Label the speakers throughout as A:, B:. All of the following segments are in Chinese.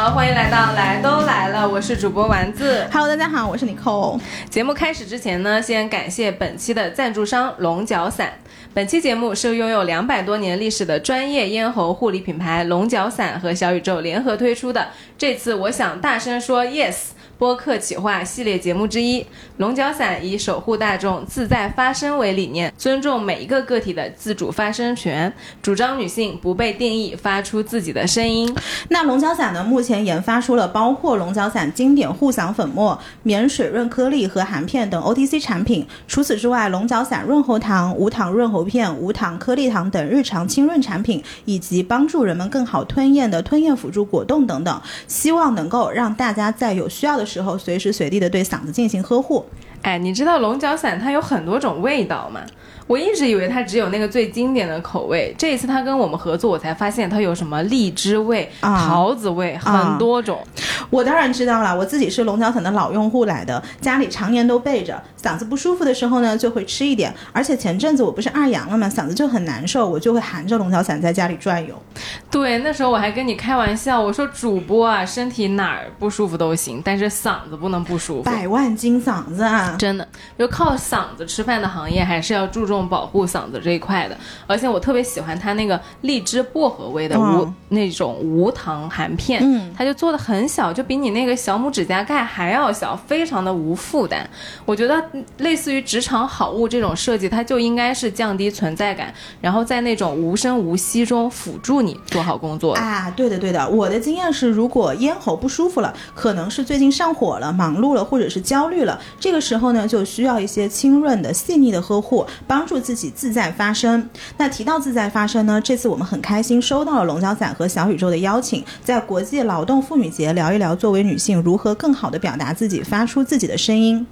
A: 好，欢迎来到来都来了，我是主播丸子。
B: Hello， 大家好，我是Nicole。
A: 节目开始之前呢，先感谢本期的赞助商龙角散。本期节目是拥有200多年历史的专业咽喉护理品牌龙角散和小宇宙联合推出的这次我想大声说 yes播客企划系列节目之一。龙角散以守护大众自在发声为理念，尊重每一个个体的自主发声权，主张女性不被定义，发出自己的声音。
B: 那龙角散呢，目前研发出了包括龙角散经典护嗓粉末、免水润颗粒和含片等 OTC 产品。除此之外，龙角散润喉糖、无糖润喉片、无糖颗粒糖等日常清润产品，以及帮助人们更好吞咽的吞咽辅助果冻等等，希望能够让大家在有需要的时候随时随地的对嗓子进行呵护。
A: 哎，你知道龙角散它有很多种味道吗？我一直以为它只有那个最经典的口味，这一次它跟我们合作，我才发现它有什么荔枝味、桃子味，很多种。
B: 我当然知道了，我自己是龙角散的老用户来的，家里常年都备着，嗓子不舒服的时候呢就会吃一点，而且前阵子我不是2阳了嘛，嗓子就很难受，我就会含着龙角散在家里转悠。
A: 对，那时候我还跟你开玩笑，我说主播啊，身体哪儿不舒服都行，但是嗓子不能不舒服。
B: 100万斤嗓子啊，
A: 真的，就靠嗓子吃饭的行业还是要注重保护嗓子这一块的。而且我特别喜欢它那个荔枝薄荷味的那种无糖含片，它就做的很小，就比你那个小拇指甲盖还要小，非常的无负担。我觉得类似于职场好物这种设计，它就应该是降低存在感，然后在那种无声无息中辅助你做好工作
B: 啊。对的对的，我的经验是，如果咽喉不舒服了，可能是最近上火了、忙碌了，或者是焦虑了，这个时候呢就需要一些清润的细腻的呵护，帮助自己自在发声。那提到自在发声呢，这次我们很开心收到了龙角散和小宇宙的邀请，在国际劳动妇女节聊一聊作为女性如何更好地表达自己，发出自己的声音。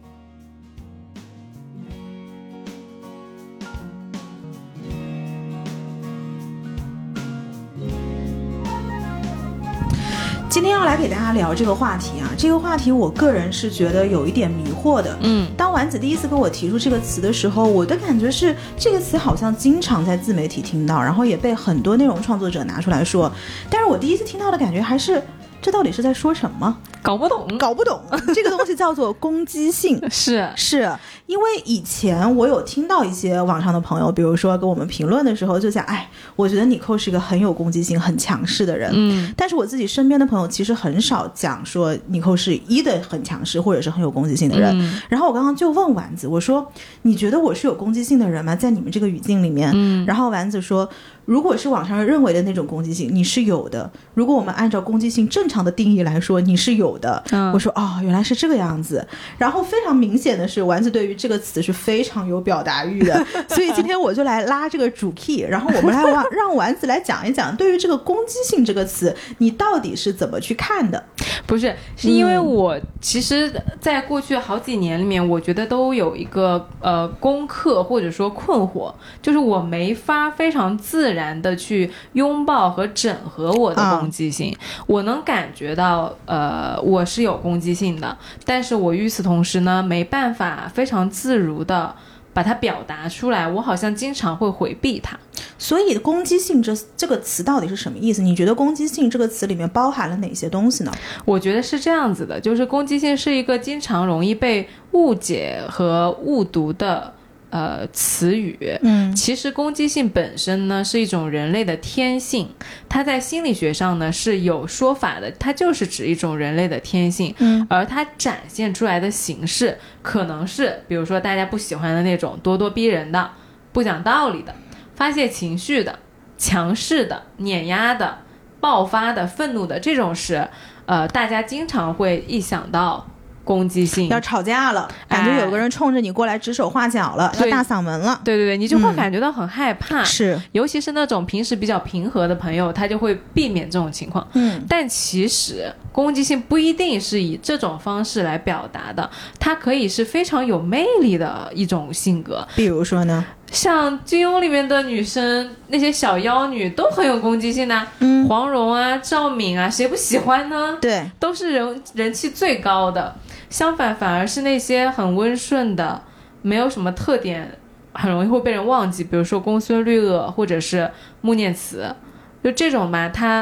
B: 今天要来给大家聊这个话题啊，这个话题我个人是觉得有一点迷惑的。当丸子第一次跟我提出这个词的时候，我的感觉是这个词好像经常在自媒体听到，然后也被很多内容创作者拿出来说，但是我第一次听到的感觉还是这到底是在说什么？搞不懂这个东西叫做攻击性。是因为以前我有听到一些网上的朋友，比如说跟我们评论的时候就讲，我觉得Nicole是一个很有攻击性很强势的人。但是我自己身边的朋友其实很少讲说Nicole是的很强势或者是很有攻击性的人。然后我刚刚就问丸子，我说你觉得我是有攻击性的人吗？在你们这个语境里面。然后丸子说，如果是网上认为的那种攻击性，你是有的，如果我们按照攻击性正常的定义来说，你是有的。我说原来是这个样子。然后非常明显的是，丸子对于这个词是非常有表达欲的，所以今天我就来拉这个主 key， 然后我们来让丸子来讲一讲，对于这个攻击性这个词，你到底是怎么去看的？
A: 不是因为我其实在过去好几年里面，我觉得都有一个功课或者说困惑，就是我没法非常自然的去拥抱和整合我的攻击性。我能感觉到我是有攻击性的，但是我与此同时呢，没办法非常自如的把它表达出来，我好像经常会回避它。
B: 所以攻击性这个词到底是什么意思？你觉得攻击性这个词里面包含了哪些东西呢？
A: 我觉得是这样子的，就是攻击性是一个经常容易被误解和误读的词语。其实攻击性本身呢是一种人类的天性，它在心理学上呢是有说法的，它就是指一种人类的天性。而它展现出来的形式可能是比如说大家不喜欢的那种咄咄逼人的、不讲道理的、发泄情绪的、强势的、碾压的、爆发的、愤怒的，这种是大家经常会一想到攻击性，
B: 要吵架了，感觉有个人冲着你过来指手画脚了，要大嗓门了。
A: 对，你就会感觉到很害怕。
B: 是，
A: 尤其是那种平时比较平和的朋友，他就会避免这种情况。但其实攻击性不一定是以这种方式来表达的，它可以是非常有魅力的一种性格。
B: 比如说呢，
A: 像金庸里面的女生，那些小妖女都很有攻击性的，黄蓉啊、赵敏啊，谁不喜欢呢？
B: 对，
A: 都是人气最高的。相反，反而是那些很温顺的，没有什么特点，很容易会被人忘记，比如说公孙绿萼或者是穆念慈，就这种吧，他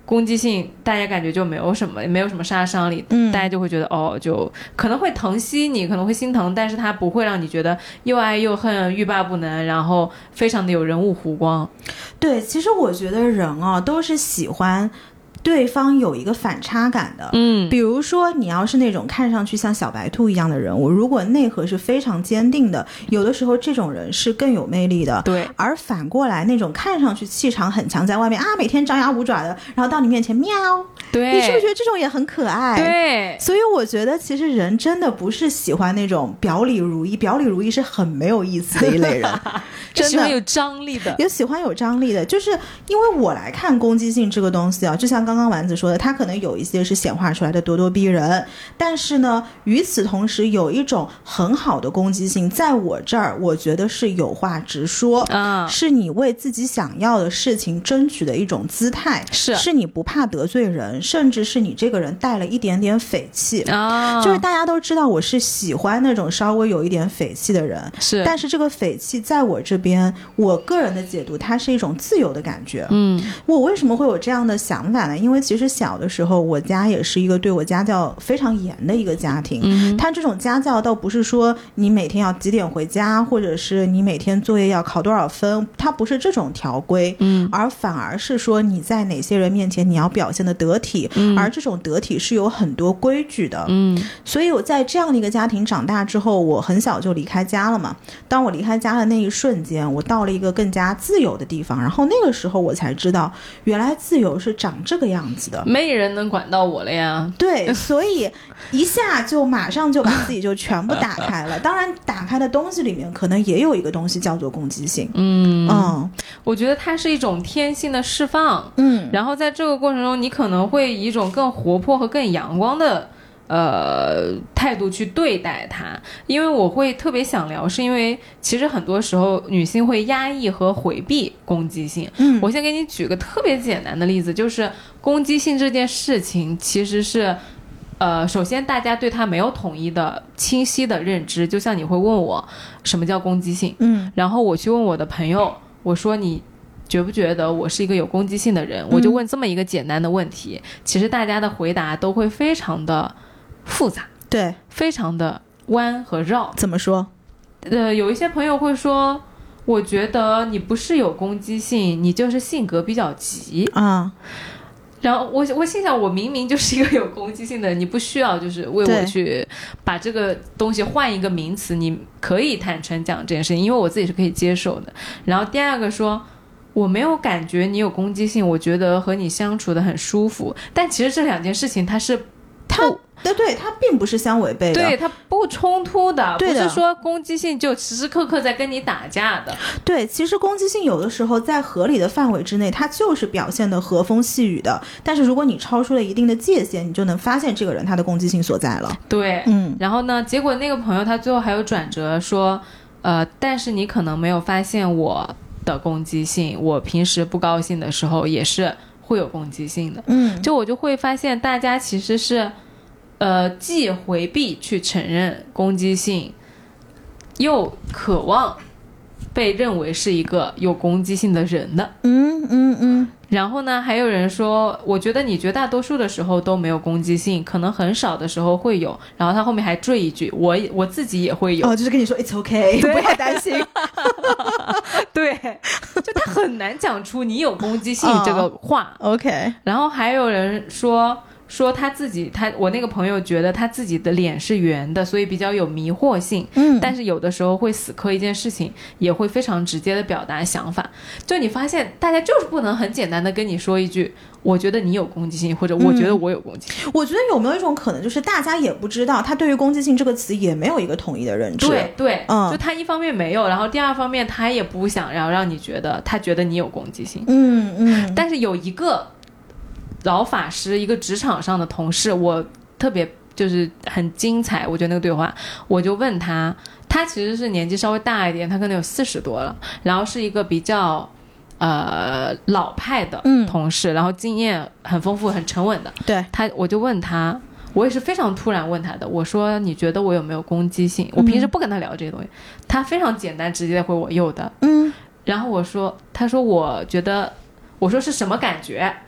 A: 攻击性大家感觉就没有什么杀伤力，大家就会觉得就可能会疼惜你，可能会心疼，但是它不会让你觉得又爱又恨，欲罢不能，然后非常的有人物弧光。
B: 对，其实我觉得人都是喜欢对方有一个反差感的，比如说你要是那种看上去像小白兔一样的人物，如果内核是非常坚定的，有的时候这种人是更有魅力的。
A: 对，
B: 而反过来那种看上去气场很强，在外面每天张牙舞爪的，然后到你面前喵，
A: 对，
B: 你是不是觉得这种也很可爱？
A: 对，
B: 所以我觉得其实人真的不是喜欢那种表里如一，表里如一是很没有意思的一类人真的
A: 喜欢有张力的，
B: 也喜欢有张力的。就是因为我来看攻击性这个东西就像刚刚丸子说的，它可能有一些是显化出来的咄咄逼人，但是呢与此同时有一种很好的攻击性，在我这儿我觉得是有话直说，是你为自己想要的事情争取的一种姿态，是你不怕得罪人，甚至是你这个人带了一点点匪气就是大家都知道我是喜欢那种稍微有一点匪气的人，但是这个匪气在我这边，我个人的解读它是一种自由的感觉。我为什么会有这样的想法呢？因为其实小的时候我家也是一个对我家教非常严的一个家庭，他这种家教倒不是说你每天要几点回家，或者是你每天作业要考多少分，它不是这种条规，而反而是说你在哪些人面前你要表现的得体，而这种得体是有很多规矩的。所以我在这样的一个家庭长大之后，我很小就离开家了嘛。当我离开家的那一瞬间，我到了一个更加自由的地方，然后那个时候我才知道原来自由是长这个样子的，
A: 没人能管到我了呀。
B: 对，所以一下就马上就把自己就全部打开了当然打开的东西里面可能也有一个东西叫做攻击性。
A: 我觉得它是一种天性的释放，然后在这个过程中你可能会以一种更活泼和更阳光的态度去对待它。因为我会特别想聊，是因为其实很多时候女性会压抑和回避攻击性。我先给你举个特别简单的例子，就是攻击性这件事情其实是首先大家对它没有统一的清晰的认知。就像你会问我什么叫攻击性，然后我去问我的朋友，我说你觉不觉得我是一个有攻击性的人，我就问这么一个简单的问题，其实大家的回答都会非常的复杂，
B: 对，
A: 非常的弯和绕。
B: 怎么说？
A: 有一些朋友会说，我觉得你不是有攻击性，你就是性格比较急然后我心想，我明明就是一个有攻击性的人，你不需要就是为我去把这个东西换一个名词，你可以坦诚讲这件事情，因为我自己是可以接受的。然后第二个说，我没有感觉你有攻击性，我觉得和你相处的很舒服。但其实这两件事情它并不是相违背的， 对，它不冲突的，
B: 对的，
A: 不是说攻击性就时时刻刻在跟你打架的。
B: 对，其实攻击性有的时候在合理的范围之内，它就是表现的和风细雨的，但是如果你超出了一定的界限，你就能发现这个人他的攻击性所在了。
A: 对，然后呢，结果那个朋友他最后还有转折说，但是你可能没有发现我的攻击性，我平时不高兴的时候也是会有攻击性的。就我就会发现大家其实是既回避去承认攻击性，又渴望被认为是一个有攻击性的人的。然后呢，还有人说，我觉得你绝大多数的时候都没有攻击性，可能很少的时候会有。然后他后面还缀一句，我自己也会有。
B: 就是跟你说 it's okay， 不要担心。
A: 对，就他很难讲出你有攻击性这个话。
B: OK。
A: 然后还有人说他自己，我那个朋友觉得他自己的脸是圆的，所以比较有迷惑性。但是有的时候会死磕一件事情，也会非常直接的表达想法。就你发现大家就是不能很简单的跟你说一句，我觉得你有攻击性，或者我觉得我有攻击性。
B: 我觉得有没有一种可能，就是大家也不知道，他对于攻击性这个词也没有一个统一的认知。
A: 对，就他一方面没有，然后第二方面他也不想让你觉得他觉得你有攻击性。但是有一个老法师，一个职场上的同事，我特别就是很精彩，我觉得那个对话，我就问他其实是年纪稍微大一点，他可能有40多了，然后是一个比较老派的同事，然后经验很丰富很沉稳的。
B: 对，
A: 我就问他，我也是非常突然问他的，我说你觉得我有没有攻击性？我平时不跟他聊这些东西，他非常简单直接回我有的。然后他说我觉得，我说是什么感觉？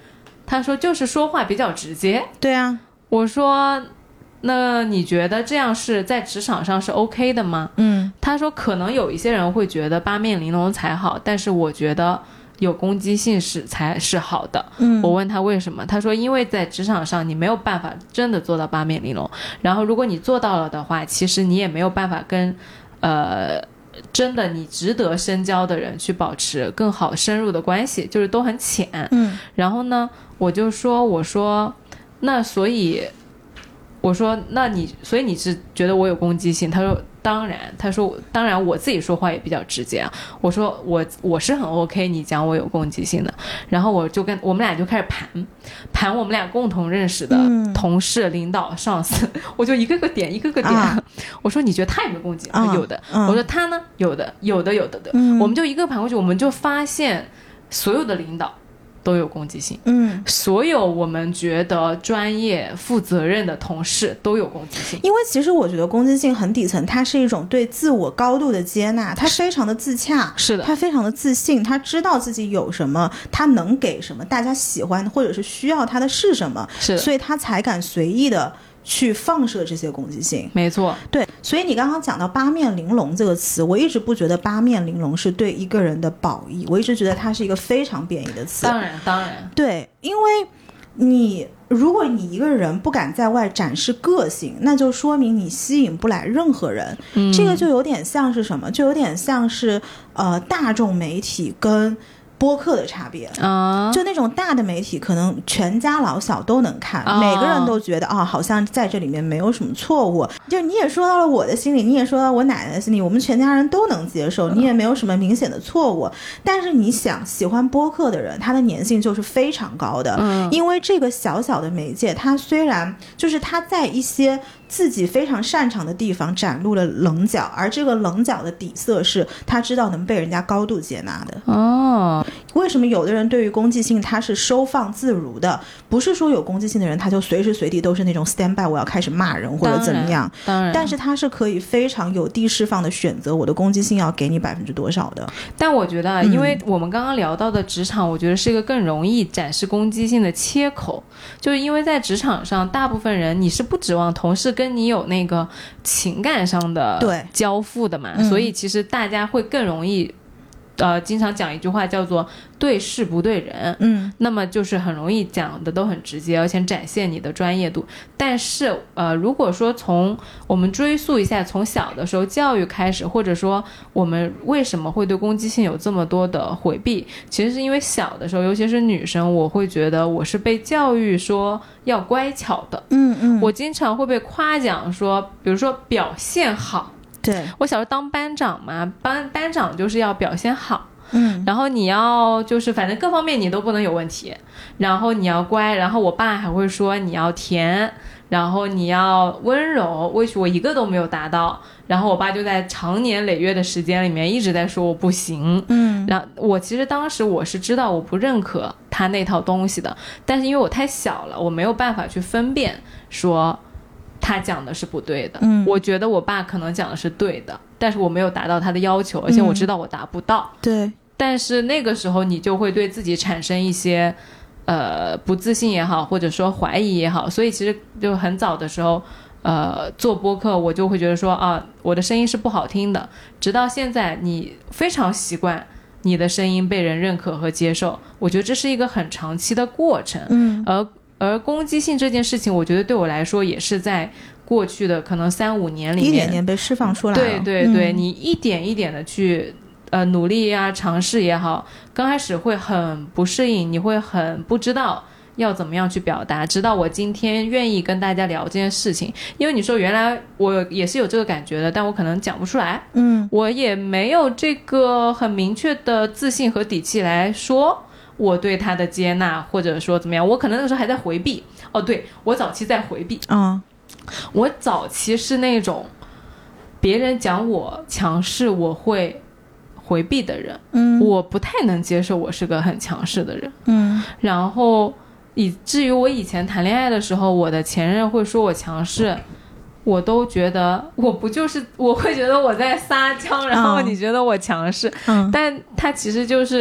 A: 他说就是说话比较直接。
B: 对啊，
A: 我说那你觉得这样是在职场上是 OK 的吗？他说可能有一些人会觉得八面玲珑才好，但是我觉得有攻击性才是好的。我问他为什么，他说因为在职场上你没有办法真的做到八面玲珑，然后如果你做到了的话，其实你也没有办法跟真的你值得深交的人去保持更好深入的关系，就是都很浅。然后呢我说那所以我说那所以你是觉得我有攻击性？他说当然我自己说话也比较直接啊。我说我是很 OK 你讲我有攻击性的。然后我们俩就开始盘我们俩共同认识的同事、领导、上司，我就一个个点我说你觉得他有没有攻击？有的。我说他呢？有的。我们就一个盘过去，我们就发现所有的领导都有攻击性，所有我们觉得专业负责任的同事都有攻击性。
B: 因为其实我觉得攻击性很底层，它是一种对自我高度的接纳，他非常的自洽，
A: 是的，
B: 他非常的自信，他知道自己有什么，他能给什么，大家喜欢或者是需要他的是什么，
A: 是的，
B: 所以他才敢随意的去放射这些攻击性。
A: 没错，
B: 对，所以你刚刚讲到八面玲珑这个词，我一直不觉得八面玲珑是对一个人的褒义，我一直觉得它是一个非常贬义的词。
A: 当然，
B: 对，因为如果你一个人不敢在外展示个性，那就说明你吸引不来任何人。这个就有点像是什么？就有点像是大众媒体跟播客的差别就那种大的媒体可能全家老小都能看，每个人都觉得好像在这里面没有什么错误，就你也说到了我的心里，你也说到我奶奶的心里，我们全家人都能接受，你也没有什么明显的错误。但是你想，喜欢播客的人他的粘性就是非常高的，因为这个小小的媒介，它虽然就是它在一些自己非常擅长的地方展露了棱角，而这个棱角的底色是他知道能被人家高度接纳的。为什么有的人对于攻击性他是收放自如的？不是说有攻击性的人他就随时随地都是那种 stand by 我要开始骂人或者怎么样，
A: 当然，
B: 但是他是可以非常有的释放的选择我的攻击性要给你多少的。
A: 但我觉得因为我们刚刚聊到的职场，我觉得是一个更容易展示攻击性的切口，就是因为在职场上大部分人你是不指望同事跟你有那个情感上的交付的嘛，所以其实大家会更容易经常讲一句话叫做对事不对人，那么就是很容易讲的都很直接，而且展现你的专业度。但是如果说从我们追溯一下从小的时候教育开始，或者说我们为什么会对攻击性有这么多的回避，其实是因为小的时候尤其是女生，我会觉得我是被教育说要乖巧的，我经常会被夸奖说比如说表现好，
B: 对，
A: 我小时候当班长嘛，班长就是要表现好，然后你要就是反正各方面你都不能有问题，然后你要乖，然后我爸还会说你要甜，然后你要温柔，我一个都没有达到，然后我爸就在长年累月的时间里面一直在说我不行，然后我其实当时我是知道我不认可他那套东西的，但是因为我太小了，我没有办法去分辨说他讲的是不对的，我觉得我爸可能讲的是对的，但是我没有达到他的要求，而且我知道我达不到，
B: 对。
A: 但是那个时候你就会对自己产生一些不自信也好，或者说怀疑也好，所以其实就很早的时候做播客我就会觉得说我的声音是不好听的，直到现在你非常习惯你的声音被人认可和接受，我觉得这是一个很长期的过程，而攻击性这件事情我觉得对我来说也是在过去的可能3-5年里面一
B: 点点被释放出来了，
A: 对，你一点一点的去努力啊尝试也好，刚开始会很不适应，你会很不知道要怎么样去表达，直到我今天愿意跟大家聊这件事情，因为你说原来我也是有这个感觉的，但我可能讲不出来，我也没有这个很明确的自信和底气来说我对他的接纳，或者说怎么样，我可能那个时候还在回避，对，我早期在回避，我早期是那种别人讲我强势我会回避的人，我不太能接受我是个很强势的人，然后以至于我以前谈恋爱的时候，我的前任会说我强势，我都觉得我不就是我会觉得我在撒娇，然后你觉得我强势，但他其实就是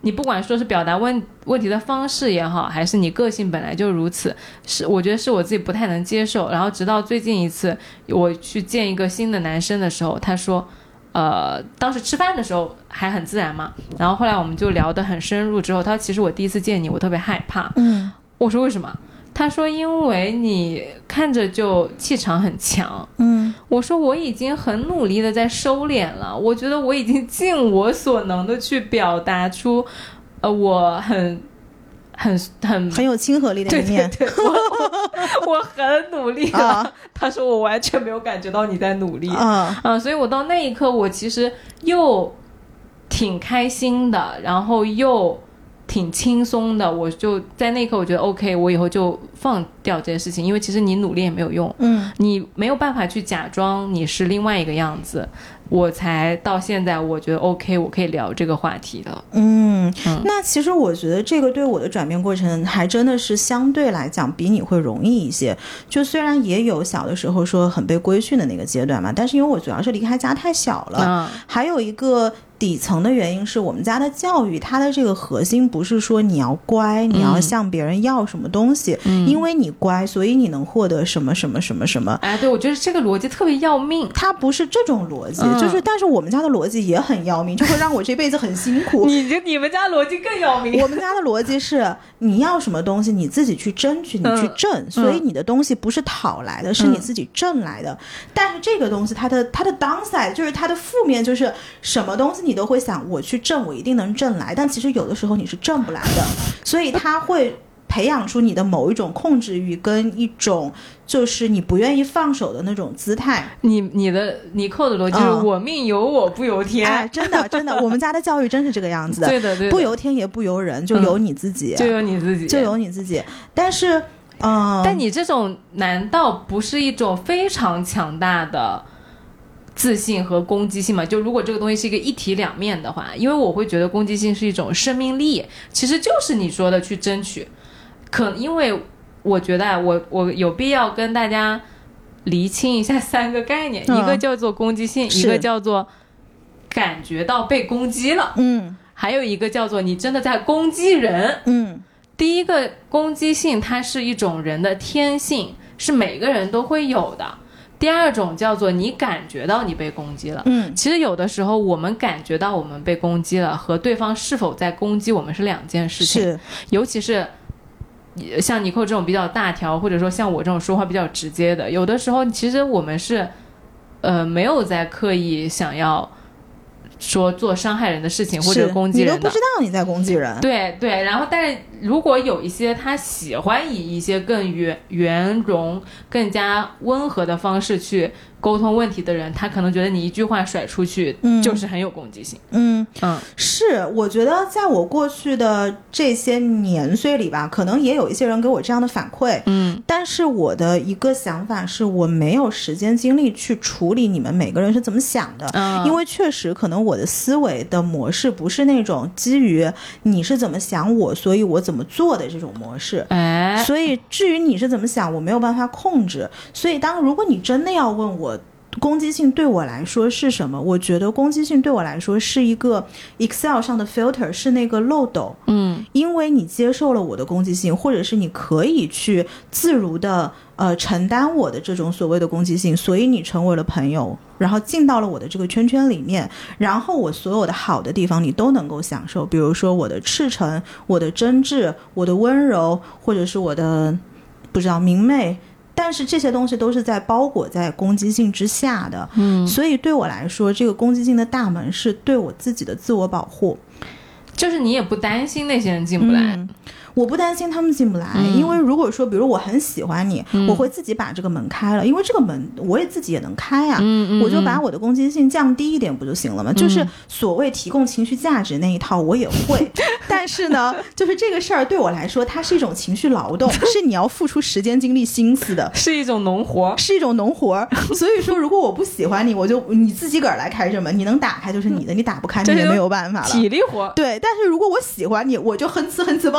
A: 你不管说是表达问题的方式也好，还是你个性本来就如此，我觉得是我自己不太能接受。然后直到最近一次我去见一个新的男生的时候，他说当时吃饭的时候还很自然嘛，然后后来我们就聊得很深入之后，他说其实我第一次见你我特别害怕。我说为什么？他说因为你看着就气场很强。我说我已经很努力的在收敛了，我觉得我已经尽我所能的去表达出我很
B: 有亲和力的一面。
A: 对，我很努力了。他说我完全没有感觉到你在努力。所以我到那一刻我其实又挺开心的，然后又挺轻松的。我就在那一刻我觉得 OK， 我以后就放掉这件事情，因为其实你努力也没有用。你没有办法去假装你是另外一个样子。我才到现在我觉得 OK， 我可以聊这个话题了。
B: 那其实我觉得这个对我的转变过程还真的是相对来讲比你会容易一些。就虽然也有小的时候说很被规训的那个阶段嘛，但是因为我主要是离开家太小了。还有一个底层的原因是我们家的教育，它的这个核心不是说你要乖，你要向别人要什么东西，因为你乖所以你能获得什么什么什么什么。
A: 对，我觉得这个逻辑特别要命。
B: 它不是这种逻辑，就是但是我们家的逻辑也很要命，就会让我这辈子很辛苦。
A: 你们家逻辑更要命。
B: 我们家的逻辑是你要什么东西你自己去争取，你去挣，所以你的东西不是讨来的，是你自己挣来的。但是这个东西它的 downside 就是它的负面，就是什么东西你都会想我去挣我一定能挣来，但其实有的时候你是挣不来的，所以它会培养出你的某一种控制欲跟一种就是你不愿意放手的那种姿态。
A: 你扣的逻辑是我命由我不由天。
B: 真的我们家的教育真是这个样子的。
A: 对的
B: 不由天也不由人，就由你自己。
A: 就由你自己。
B: 但是
A: 但你这种难道不是一种非常强大的自信和攻击性嘛？就如果这个东西是一个一体两面的话，因为我会觉得攻击性是一种生命力，其实就是你说的去争取。因为我觉得我有必要跟大家厘清一下3个概念，一个叫做攻击性，一个叫做感觉到被攻击了，还有一个叫做你真的在攻击人。第一个攻击性它是一种人的天性，是每个人都会有的。第二种叫做你感觉到你被攻击了。其实有的时候我们感觉到我们被攻击了和对方是否在攻击我们是2件事情。尤其是像尼寇这种比较大条，或者说像我这种说话比较直接的，有的时候其实我们是没有在刻意想要说做伤害人的事情或者攻击人的，
B: 你都不知道你在攻击人。
A: 对，然后但是如果有一些他喜欢以一些更圆融更加温和的方式去沟通问题的人，他可能觉得你一句话甩出去就是很有攻击性。
B: 是，我觉得在我过去的这些年岁里吧，可能也有一些人给我这样的反馈。但是我的一个想法是我没有时间精力去处理你们每个人是怎么想的。因为确实可能我的思维的模式不是那种基于你是怎么想我所以我怎么做的这种模式。所以至于你是怎么想我没有办法控制。所以如果你真的要问我攻击性对我来说是什么，我觉得攻击性对我来说是一个 Excel 上的 filter， 是那个漏斗。因为你接受了我的攻击性，或者是你可以去自如的承担我的这种所谓的攻击性，所以你成为了朋友，然后进到了我的这个圈圈里面，然后我所有的好的地方你都能够享受，比如说我的赤诚，我的真挚，我的温柔，或者是我的不知道明媚，但是这些东西都是在包裹在攻击性之下的。所以对我来说这个攻击性的大门是对我自己的自我保护，
A: 就是你也不担心那些人进不来。
B: 我不担心他们进不来，因为如果说比如我很喜欢你，我会自己把这个门开了，因为这个门我也自己也能开啊。我就把我的攻击性降低一点不就行了吗？就是所谓提供情绪价值那一套我也会，但是呢就是这个事儿对我来说它是一种情绪劳动，是你要付出时间精力心思的，
A: 是一种农活。
B: 所以说如果我不喜欢你，你自己个儿来开这门，你能打开就是你的，你打不开你也没有办法了，
A: 体力活。
B: 对，但是如果我喜欢你，我就哼哧哼哧帮你把这门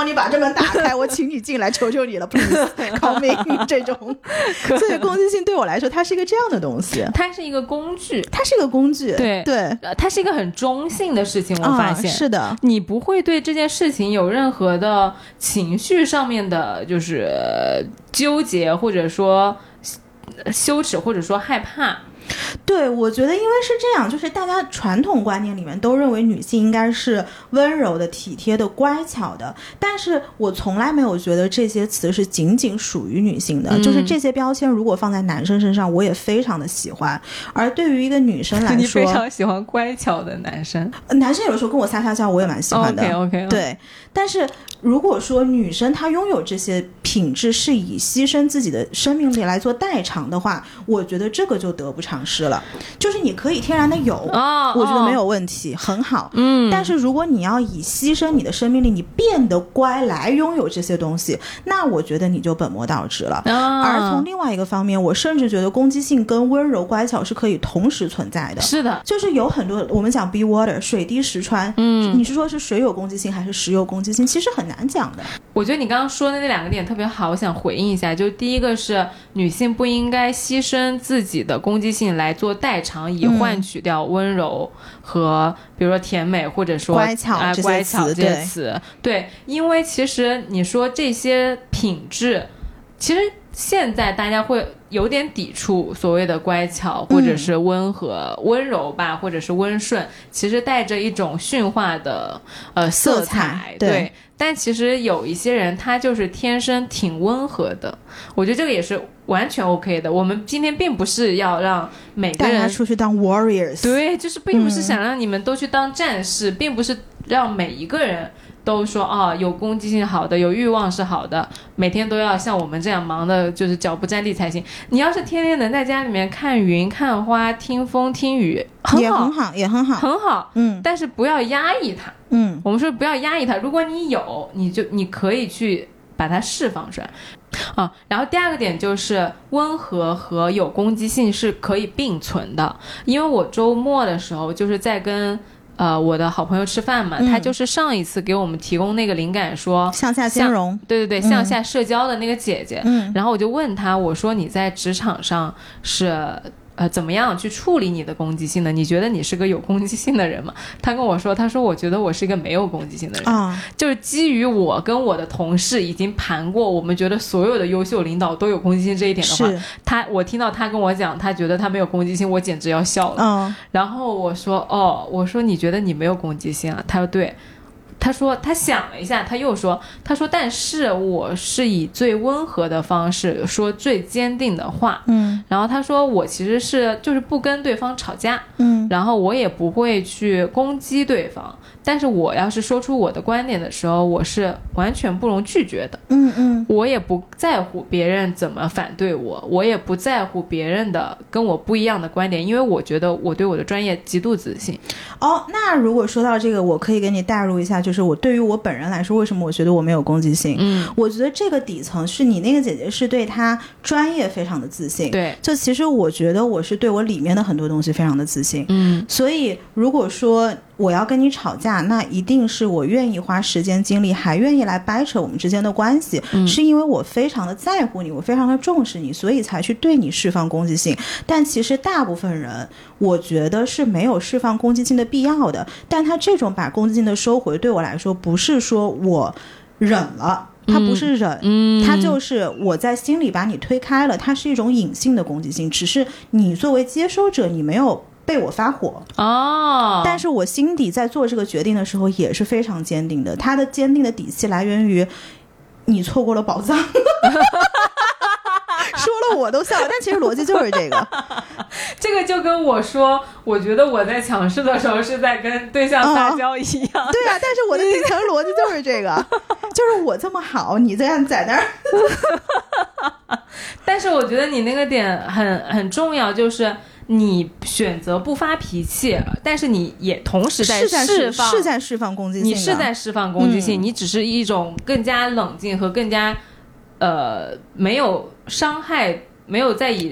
B: 门打开，我请你进来，求求你了 ，please call me 这种。所以攻击性对我来说，它是一个这样的东西，
A: 它是一个工具，
B: 它是一个工具，
A: 对
B: 对，
A: 它是一个很中性的事情。我发现、
B: 是的，
A: 你不会对这件事情有任何的情绪上面的，就是纠结，或者说羞耻，或者说害怕。
B: 对，我觉得因为是这样，就是大家传统观念里面都认为女性应该是温柔的、体贴的、乖巧的，但是我从来没有觉得这些词是仅仅属于女性的，就是这些标签如果放在男生身上，我也非常的喜欢。而对于一个女生来说，
A: 你非常喜欢乖巧的男生，
B: 男生有的时候跟我撒撒娇，我也蛮喜欢的。
A: OK，
B: 对。但是如果说女生她拥有这些品质是以牺牲自己的生命力来做代偿的话，我觉得这个就得不偿失了。就是你可以天然的有，我觉得没有问题，很好。但是如果你要以牺牲你的生命力，你变得乖来拥有这些东西，那我觉得你就本末倒置了。而从另外一个方面，我甚至觉得攻击性跟温柔乖巧是可以同时存在的。
A: 是的，
B: 就是有很多我们讲 be water 水滴石穿，你是说是水有攻击性还是石有攻击性，其实很难讲的。
A: 我觉得你刚刚说的那两个点特别好，我想回应一下。就第一个是女性不应该牺牲自己的攻击性来做代偿，以换取掉温柔和比如说甜美或者说
B: 乖巧这些
A: 词。对，因为其实你说这些品质，其实现在大家会有点抵触所谓的乖巧或者是温和、温柔吧，或者是温顺，其实带着一种驯化的色彩。对，但其实有一些人他就是天生挺温和的，我觉得这个也是完全 OK 的。我们今天并不是要让每个人
B: 带他出去当 warriors，
A: 对，就是并不是想让你们都去当战士，并不是让每一个人都说有攻击性好的，有欲望是好的，每天都要像我们这样忙的就是脚不沾地才行。你要是天天能在家里面看云看花听风听雨，
B: 也很好，也很好，
A: 很好。但是不要压抑它。我们说不要压抑它，如果你有，你可以去把它释放出来。然后第二个点就是温和和有攻击性是可以并存的。因为我周末的时候就是在跟我的好朋友吃饭嘛，他就是上一次给我们提供那个灵感说
B: 向下兼容，
A: 对，向下社交的那个姐姐。然后我就问他，我说你在职场上是怎么样去处理你的攻击性的？你觉得你是个有攻击性的人吗？他跟我说，他说我觉得我是一个没有攻击性的人。就是基于我跟我的同事已经盘过，我们觉得所有的优秀领导都有攻击性这一点的话，我听到他跟我讲他觉得他没有攻击性，我简直要笑了。然后我说我说你觉得你没有攻击性啊？他说对。他说他想了一下，他又说，他说但是我是以最温和的方式说最坚定的话。然后他说我其实是就是不跟对方吵架，然后我也不会去攻击对方，但是我要是说出我的观点的时候，我是完全不容拒绝的。我也不在乎别人怎么反对我，我也不在乎别人的跟我不一样的观点，因为我觉得我对我的专业极度自信。
B: 那如果说到这个，我可以给你带入一下，就是我对于我本人来说，为什么我觉得我没有攻击性？我觉得这个底层是你那个姐姐是对她专业非常的自信。
A: 对，
B: 就其实我觉得我是对我里面的很多东西非常的自信。所以如果说我要跟你吵架，那一定是我愿意花时间精力，还愿意来掰扯我们之间的关系，是因为我非常的在乎你，我非常的重视你，所以才去对你释放攻击性。但其实大部分人我觉得是没有释放攻击性的必要的，但他这种把攻击性的收回，对我来说不是说我忍了，它不是忍，它就是我在心里把你推开了，它是一种隐性的攻击性，只是你作为接收者你没有被我发火但是我心底在做这个决定的时候也是非常坚定的，他的坚定的底气来源于你错过了宝藏说了我都笑了，但其实逻辑就是这个
A: 这个就跟我说我觉得我在强势的时候是在跟对象撒娇一样
B: 对啊，但是我的底层逻辑就是这个就是我这么好，你这样在那儿
A: 但是我觉得你那个点很重要，就是你选择不发脾气，但是你也同时在释放攻击性，
B: 你是在释放
A: 攻击性，你只是一种更加冷静和更加没有伤害，没有在以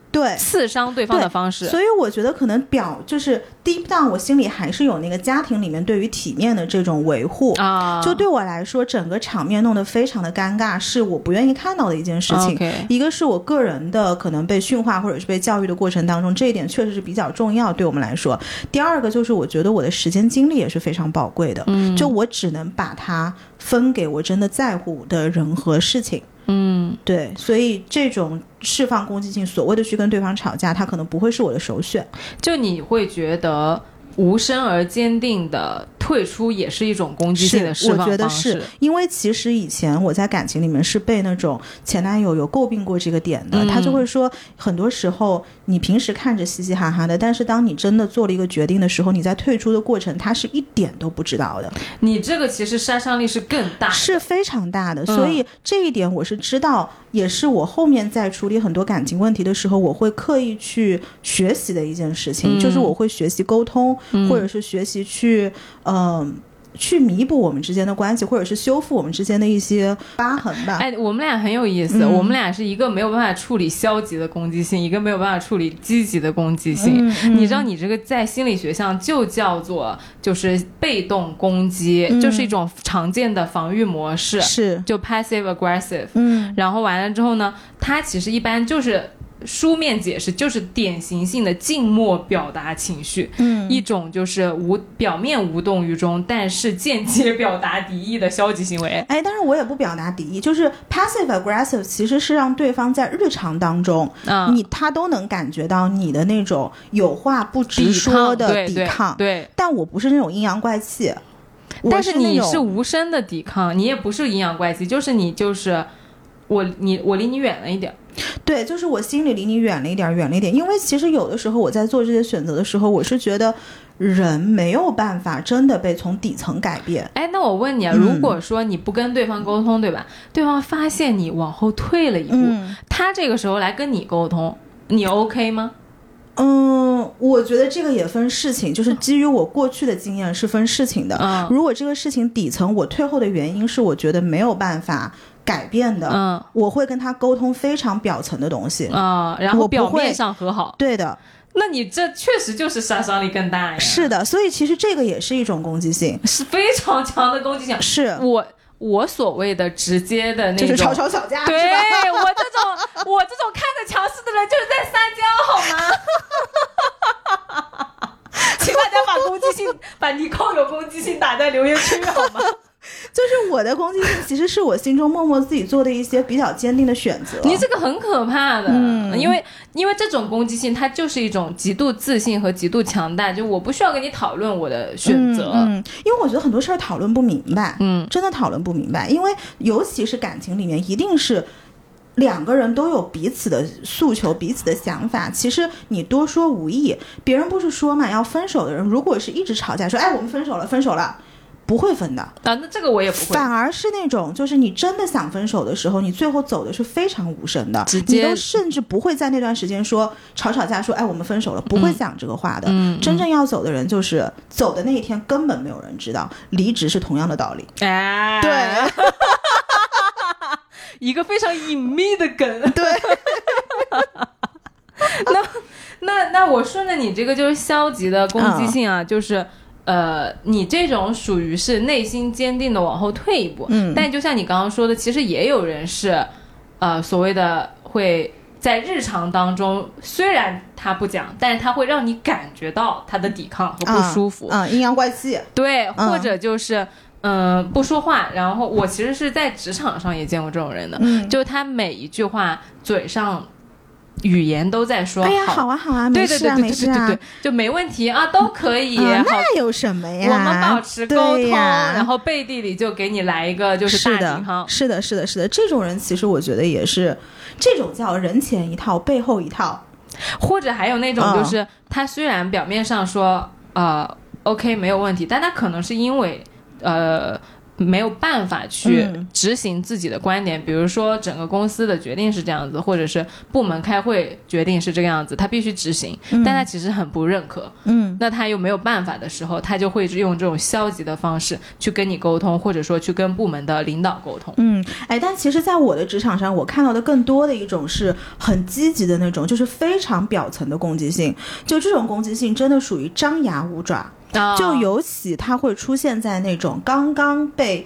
B: 对，
A: 刺伤对方的方式。
B: 所以我觉得可能就是 deep down 我心里还是有那个家庭里面对于体面的这种维护啊。就对我来说，整个场面弄得非常的尴尬，是我不愿意看到的一件事情。一个是我个人的可能被驯化或者是被教育的过程当中，这一点确实是比较重要对我们来说。第二个就是我觉得我的时间精力也是非常宝贵的，就我只能把它分给我真的在乎的人和事情。对，所以这种释放攻击性，所谓的去跟对方吵架，它可能不会是我的首选。
A: 就你会觉得无声而坚定的退出也是一种攻击性的释放方式。
B: 我觉得是，因为其实以前我在感情里面是被那种前男友有诟病过这个点的，他就会说很多时候你平时看着嘻嘻哈哈的，但是当你真的做了一个决定的时候，你在退出的过程他是一点都不知道的。
A: 你这个其实杀伤力是更大的，
B: 是非常大的。所以这一点我是知道，也是我后面在处理很多感情问题的时候我会刻意去学习的一件事情，就是我会学习沟通，或者是学习去弥补我们之间的关系，或者是修复我们之间的一些疤痕吧。
A: 哎，我们俩很有意思，我们俩是一个没有办法处理消极的攻击性，一个没有办法处理积极的攻击性。你知道你这个在心理学上就叫做就是被动攻击，就是一种常见的防御模式，
B: 是
A: 就 passive aggressive。然后完了之后呢，它其实一般就是书面解释就是典型性的静默表达情绪，一种就是表面无动于衷，但是间接表达敌意的消极行为。
B: 哎，但是我也不表达敌意，就是 passive aggressive 其实是让对方在日常当中，他都能感觉到你的那种有话不直说的抵抗。
A: 对，
B: 但我不是那种阴阳怪气，
A: 但是你是无声的抵抗，你也不是阴阳怪气，就是你就是我离你远了一点。
B: 对，就是我心里离你远了一点，因为其实有的时候我在做这些选择的时候，我是觉得人没有办法真的被从底层改变。
A: 哎，那我问你啊，如果说你不跟对方沟通，对吧？对方发现你往后退了一步，他这个时候来跟你沟通，你 OK 吗？
B: 我觉得这个也分事情，就是基于我过去的经验是分事情的。如果这个事情底层我退后的原因是我觉得没有办法改变的，我会跟他沟通非常表层的东西，
A: 然后表面上和好。
B: 对的。
A: 那你这确实就是杀伤力更大呀。
B: 是的，所以其实这个也是一种攻击性，
A: 是非常强的攻击性。
B: 是
A: 我所谓的直接的那种，
B: 就是吵吵小架。
A: 对，我这种看着强势的人就是在撒娇，好吗？请大家把尼寇有攻击性打在留言区好吗？
B: 就是我的攻击性其实是我心中默默自己做的一些比较坚定的选择。
A: 你这个很可怕的，因为这种攻击性它就是一种极度自信和极度强大，就我不需要跟你讨论我的选择，
B: 因为我觉得很多事儿讨论不明白，真的讨论不明白，因为尤其是感情里面一定是两个人都有彼此的诉求，彼此的想法，其实你多说无益。别人不是说嘛，要分手的人如果是一直吵架说哎我们分手了，不会分的
A: 那这个我也不会。
B: 反而是那种就是你真的想分手的时候，你最后走的是非常无声的，直接你都甚至不会在那段时间说吵架说哎我们分手了，不会讲这个话的。真正要走的人就是走的那一天根本没有人知道，离职是同样的道理。
A: 哎，对一个非常隐秘的梗。
B: 对
A: 那我顺着你这个就是消极的攻击性啊，就是你这种属于是内心坚定的往后退一步，但就像你刚刚说的，其实也有人是所谓的会在日常当中虽然他不讲，但是他会让你感觉到他的抵抗和不舒服，
B: 阴阳怪气。
A: 对，或者就是不说话。然后我其实是在职场上也见过这种人的，就他每一句话嘴上语言都在说
B: 哎呀好啊好啊，没事啊没事啊，
A: 就没问题啊，都可以，
B: 那有什么呀，
A: 我们保持沟通，然后背地里就给你来一个就是大抵抗。
B: 是的这种人其实我觉得也是，这种叫人前一套背后一套。
A: 或者还有那种就是他虽然表面上说OK 没有问题，但他可能是因为没有办法去执行自己的观点，比如说整个公司的决定是这样子，或者是部门开会决定是这个样子，他必须执行，但他其实很不认可，那他又没有办法的时候，他就会用这种消极的方式去跟你沟通，或者说去跟部门的领导沟通。
B: 但其实在我的职场上，我看到的更多的一种是很积极的那种，就是非常表层的攻击性，就这种攻击性真的属于张牙舞爪，就尤其它会出现在那种刚刚被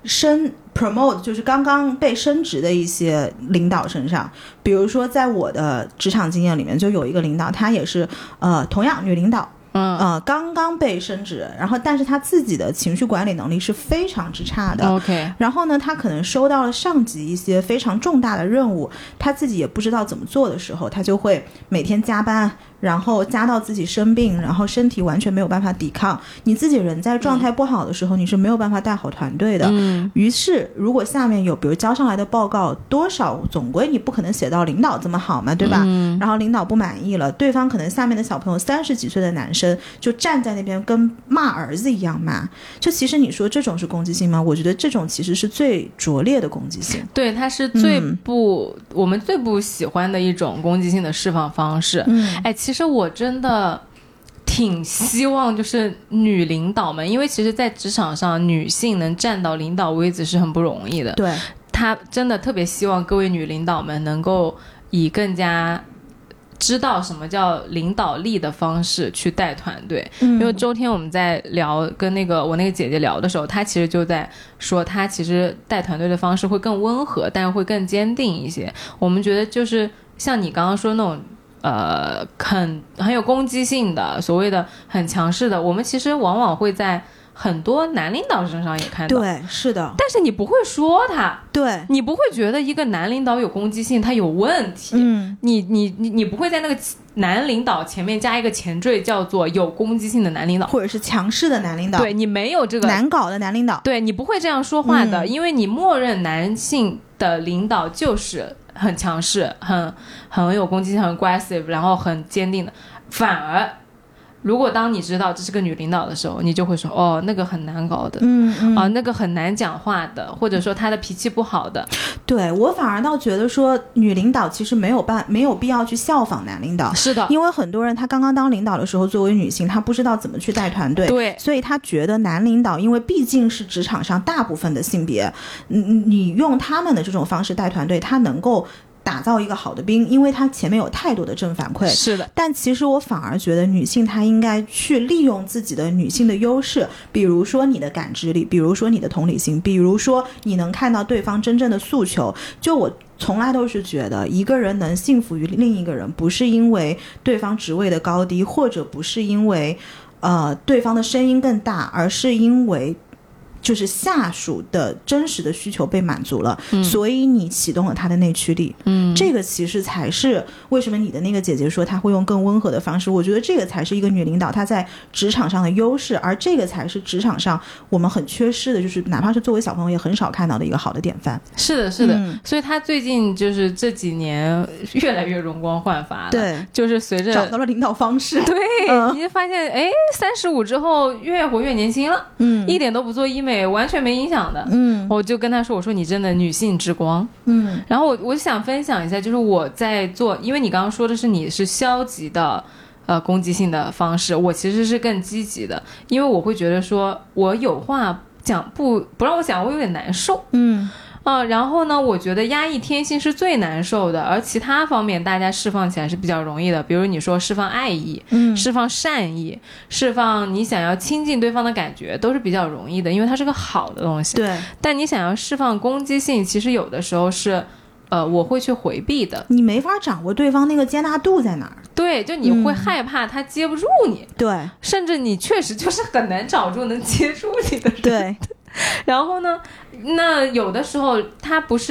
B: promote， 就是刚刚被升职的一些领导身上。比如说在我的职场经验里面，就有一个领导，他也是同样女领导，刚刚被升职，然后但是他自己的情绪管理能力是非常之差的。
A: OK，
B: 然后呢，他可能收到了上级一些非常重大的任务，他自己也不知道怎么做的时候，他就会每天加班，然后加到自己生病，然后身体完全没有办法抵抗。你自己人在状态不好的时候，你是没有办法带好团队的。于是如果下面有比如交上来的报告多少，总归你不可能写到领导这么好嘛，对吧？然后领导不满意了，对方可能下面的小朋友30几岁的男生就站在那边跟骂儿子一样骂。就其实你说这种是攻击性吗？我觉得这种其实是最拙劣的攻击性。
A: 对，它是我们最不喜欢的一种攻击性的释放方式。其实我真的挺希望就是女领导们，因为其实在职场上女性能站到领导位置是很不容易的。
B: 对，
A: 她真的特别希望各位女领导们能够以更加知道什么叫领导力的方式去带团队。因为周天我们在聊跟我那个姐姐聊的时候，她其实就在说她其实带团队的方式会更温和，但会更坚定一些。我们觉得就是像你刚刚说那种很有攻击性的，所谓的很强势的，我们其实往往会在很多男领导身上也看到。
B: 对，是的。
A: 但是你不会说他，
B: 对，
A: 你不会觉得一个男领导有攻击性他有问题。你不会在那个男领导前面加一个前缀叫做有攻击性的男领导，
B: 或者是强势的男领导。
A: 对，你没有这个
B: 难搞的男领导。
A: 对，你不会这样说话的，因为你默认男性的领导就是很强势，很有攻击性，很 aggressive， 然后很坚定的。反而如果当你知道这是个女领导的时候，你就会说哦，那个很难搞的，那个很难讲话的，或者说她的脾气不好的。
B: 对，我反而倒觉得说女领导其实没有必要去效仿男领导。
A: 是的，
B: 因为很多人她刚刚当领导的时候，作为女性，她不知道怎么去带团队，
A: 对，
B: 所以她觉得男领导因为毕竟是职场上大部分的性别，你用他们的这种方式带团队，他能够打造一个好的兵，因为他前面有太多的正反馈。
A: 是的，
B: 但其实我反而觉得女性她应该去利用自己的女性的优势，比如说你的感知力，比如说你的同理心，比如说你能看到对方真正的诉求。就我从来都是觉得一个人能信服于另一个人，不是因为对方职位的高低，或者不是因为对方的声音更大，而是因为就是下属的真实的需求被满足了，所以你启动了他的内驱力。这个其实才是为什么你的那个姐姐说她会用更温和的方式，我觉得这个才是一个女领导她在职场上的优势，而这个才是职场上我们很缺失的，就是哪怕是作为小朋友也很少看到的一个好的典范。
A: 是的，是的，所以她最近就是这几年越来越容光焕发了。
B: 对，
A: 就是随着
B: 找到了领导方式。
A: 对，你就发现35之后越活越年轻了，一点都不做医美，完全没影响的。我就跟他说，我说你真的女性之光。然后我想分享一下，就是我在做，因为你刚刚说的是你是消极的攻击性的方式，我其实是更积极的，因为我会觉得说我有话讲不让我讲，我有点难受。然后呢，我觉得压抑天性是最难受的，而其他方面大家释放起来是比较容易的，比如你说释放爱意，释放善意，释放你想要亲近对方的感觉，都是比较容易的，因为它是个好的东西。
B: 对，
A: 但你想要释放攻击性，其实有的时候是我会去回避的，
B: 你没法掌握对方那个接纳度在哪儿。
A: 对，就你会害怕他接不住你。
B: 对，
A: 甚至你确实就是很难找住能接住你的人。
B: 对。
A: 然后呢，那有的时候他不是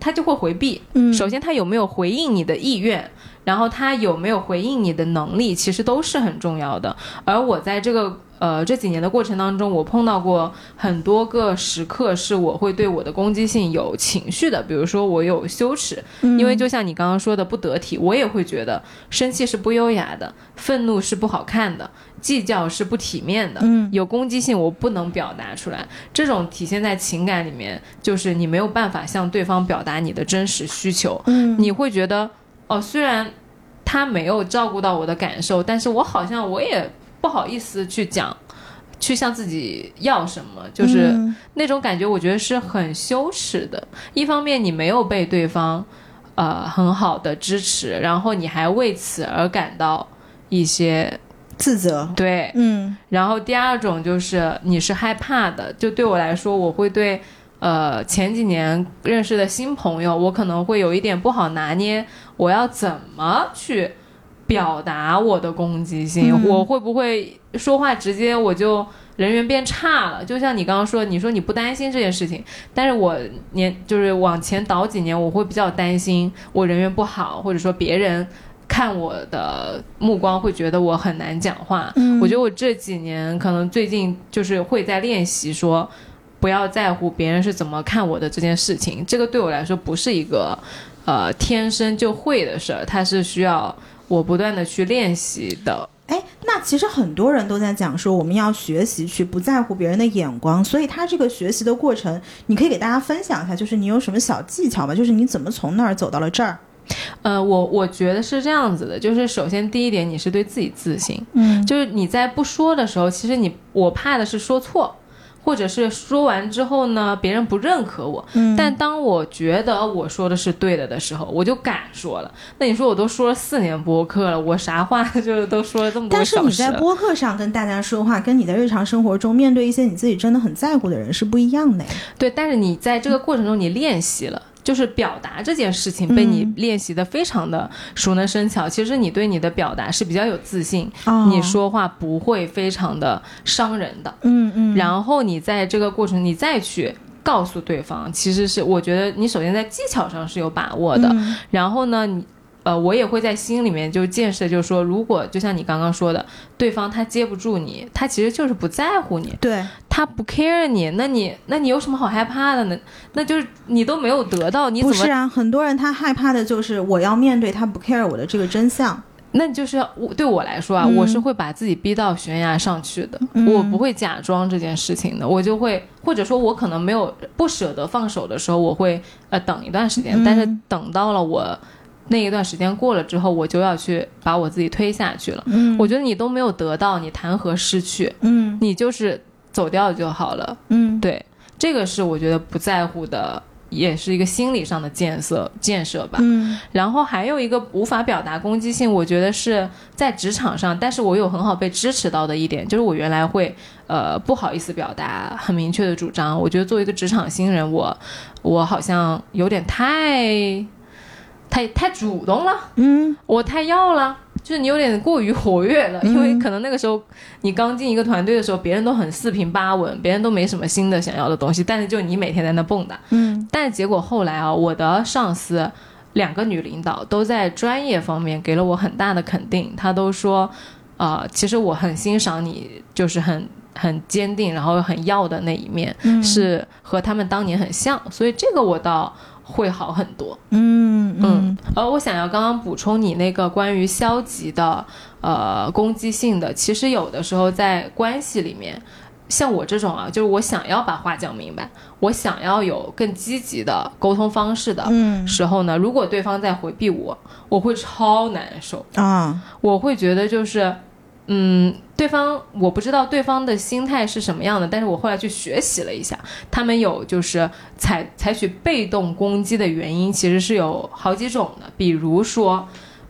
A: 他就会回避。首先他有没有回应你的意愿，然后他有没有回应你的能力，其实都是很重要的。而我在这几年的过程当中，我碰到过很多个时刻是我会对我的攻击性有情绪的，比如说我有羞耻，因为就像你刚刚说的不得体，我也会觉得生气是不优雅的，愤怒是不好看的，计较是不体面的，有攻击性我不能表达出来，这种体现在情感里面，就是你没有办法向对方表达你的真实需求，你会觉得虽然他没有照顾到我的感受，但是我也不好意思去向自己要什么，就是那种感觉我觉得是很羞耻的。一方面你没有被对方很好的支持，然后你还为此而感到一些
B: 自责，
A: 对，然后第二种就是你是害怕的，就对我来说，我会对前几年认识的新朋友，我可能会有一点不好拿捏，我要怎么去表达我的攻击性，我会不会说话直接我就人缘变差了，就像你刚刚说，你说你不担心这件事情，但是我就是往前倒几年，我会比较担心我人缘不好，或者说别人看我的目光会觉得我很难讲话，我觉得我这几年可能最近就是会在练习说不要在乎别人是怎么看我的这件事情，这个对我来说不是一个天生就会的事儿，它是需要我不断的去练习的。
B: 那其实很多人都在讲说我们要学习去不在乎别人的眼光，所以他这个学习的过程你可以给大家分享一下，就是你有什么小技巧吗？就是你怎么从那儿走到了这儿？
A: 我觉得是这样子的，就是首先第一点，你是对自己自信，就是你在不说的时候，其实我怕的是说错，或者是说完之后呢别人不认可我，但当我觉得我说的是对的时候，我就敢说了。那你说我都说了4年播客了，我啥话就都说了这么多小时了，
B: 但是你在播客上跟大家说话，跟你在日常生活中面对一些你自己真的很在乎的人是不一样的。对，
A: 但是你在这个过程中你练习了，就是表达这件事情被你练习的非常的熟能生巧，其实你对你的表达是比较有自信，你说话不会非常的伤人的，然后你在这个过程你再去告诉对方，其实是我觉得你首先在技巧上是有把握的，然后呢我也会在心里面就建设，就是说如果就像你刚刚说的，对方他接不住你，他其实就是不在乎你，
B: 对，
A: 他不 care 你，那你有什么好害怕的呢？那就是你都没有得到，你怎么？
B: 不是啊，很多人他害怕的就是我要面对他不 care 我的这个真相。
A: 那就是对我来说啊，我是会把自己逼到悬崖上去的，我不会假装这件事情的，我就会，或者说我可能没有不舍得放手的时候，我会等一段时间，但是等到了我那一段时间过了之后，我就要去把我自己推下去了。我觉得你都没有得到，你谈何失去？你就是走掉就好了。对，这个是我觉得不在乎的，也是一个心理上的建设吧。然后还有一个无法表达攻击性，我觉得是在职场上，但是我有很好被支持到的一点，就是我原来会不好意思表达很明确的主张，我觉得作为一个职场新人，我好像有点太主动了，我太要了，就是你有点过于活跃了，因为可能那个时候你刚进一个团队的时候，别人都很四平八稳，别人都没什么新的想要的东西，但是就你每天在那蹦跶，但是结果后来啊，我的上司2个女领导都在专业方面给了我很大的肯定，她都说其实我很欣赏你，就是很坚定，然后很要的那一面，是和他们当年很像，所以这个我倒会好很多。我想要刚刚补充你那个关于消极的攻击性的，其实有的时候在关系里面，像我这种啊，就是我想要把话讲明白，我想要有更积极的沟通方式的时候呢，如果对方在回避我会超难受啊，我会觉得就是对方，我不知道对方的心态是什么样的，但是我后来去学习了一下，他们有就是采取被动攻击的原因其实是有好几种的，比如说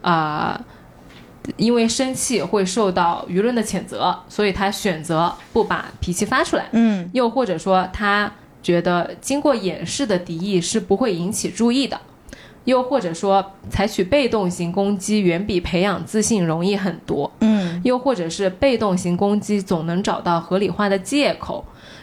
A: 因为生气会受到舆论的谴责，所以他选择不把脾气发出来，又或者说他觉得经过掩饰的敌意是不会引起注意的，又或者说采取被动型攻击远比培养自信容易很多，又或者是被动型攻击总能找到合理化的借口，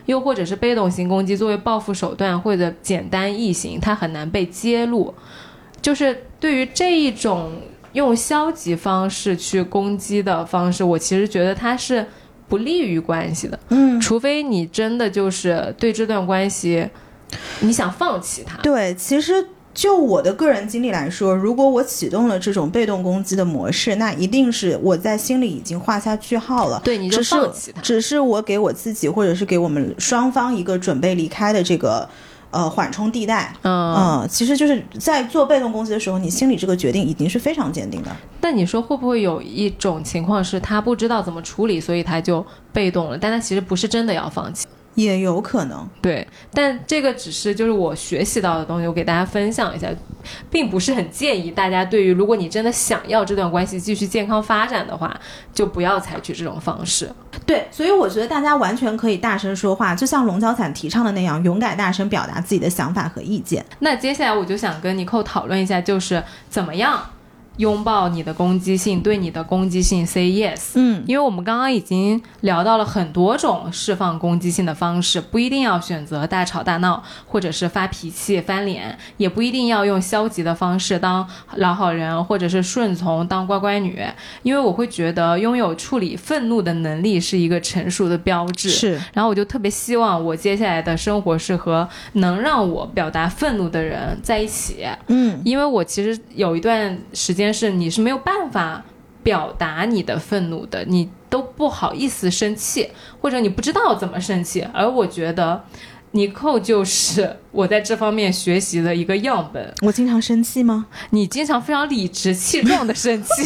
A: 又或者是被动型攻击作为报复手段或者简单易行，它很难被揭露。就是对于这一种用消极方式去攻击的方式，我其实觉得它是不利于关系的。除非你真的就是对这段关系你想放弃它。
B: 对，其实就我的个人经历来说，如果我启动了这种被动攻击的模式，那一定是我在心里已经画下句号了。
A: 对，你就放弃它。
B: 只是我给我自己或者是给我们双方一个准备离开的这个缓冲地带。其实就是在做被动攻击的时候，你心里这个决定已经是非常坚定的。
A: 但你说会不会有一种情况是他不知道怎么处理，所以他就被动了，但他其实不是真的要放弃？
B: 也有可能。
A: 对，但这个只是就是我学习到的东西，我给大家分享一下，并不是很建议大家对于如果你真的想要这段关系继续健康发展的话，就不要采取这种方式。
B: 对，所以我觉得大家完全可以大声说话，就像龙角散提倡的那样，勇敢大声表达自己的想法和意见。
A: 那接下来我就想跟尼寇讨论一下，就是怎么样拥抱你的攻击性，对你的攻击性 say yes。因为我们刚刚已经聊到了很多种释放攻击性的方式，不一定要选择大吵大闹，或者是发脾气翻脸，也不一定要用消极的方式当老好人，或者是顺从当乖乖女。因为我会觉得拥有处理愤怒的能力是一个成熟的标志。
B: 是，
A: 然后我就特别希望我接下来的生活是和能让我表达愤怒的人在一起。因为我其实有一段时间是你是没有办法表达你的愤怒的，你都不好意思生气，或者你不知道怎么生气。而我觉得尼寇就是我在这方面学习的一个样本。
B: 我经常生气吗？
A: 你经常非常理直气壮的生气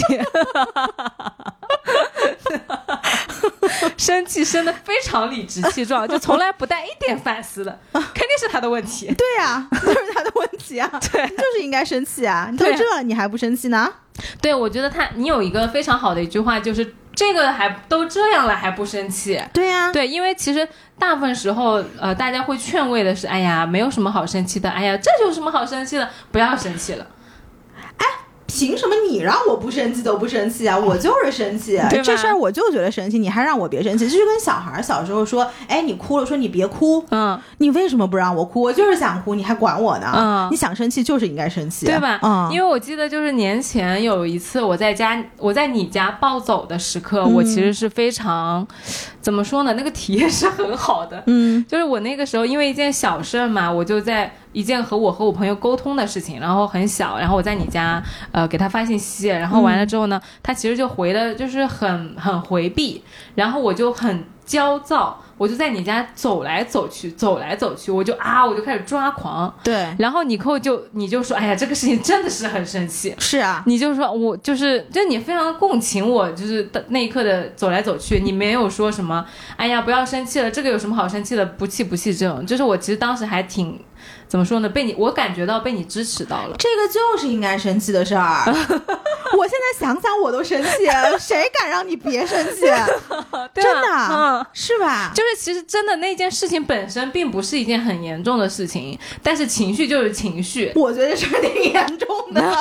A: 生气生得非常理直气壮，就从来不带一点反思的，肯定是他的问题。
B: 对啊，就是他的问题啊。
A: 对，
B: 就是应该生气啊，你都这了你还不生气呢？
A: 对，我觉得你有一个非常好的一句话，就是这个还都这样了还不生气。
B: 对呀，
A: 对，因为其实大部分时候大家会劝慰的是，哎呀没有什么好生气的，哎呀这有什么好生气的，不要生气了。
B: 凭什么你让我不生气都不生气啊？我就是生气，这事儿我就觉得生气，你还让我别生气，这就跟小孩小时候说，哎，你哭了，说你别哭，你为什么不让我哭？我就是想哭，你还管我呢？你想生气就是应该生气，
A: 对吧？因为我记得就是年前有一次我在你家暴走的时刻，我其实是非常怎么说呢？那个体验是很好的，就是我那个时候因为一件小事嘛，我就在一件和我朋友沟通的事情，然后很小，然后我在你家给他发信息，然后完了之后呢，他其实就回的就是很回避，然后我就很焦躁，我就在你家走来走去，我就开始抓狂。对，然后你就说，哎呀，这个事情真的是很生气。是啊，你就说我就你非常共情我，就是那一刻的走来走去，你没有说什么，哎呀不要生气了，这个有什么好生气的，不气这种，就是我其实当时还挺怎么说呢？我感觉到被你支持到了，
B: 这个就是应该生气的事儿。我现在想想我都生气，谁敢让你别生气？
A: 对
B: 真的，是吧？
A: 就是其实真的那件事情本身并不是一件很严重的事情，但是情绪就是情绪，
B: 我觉得是挺严重的。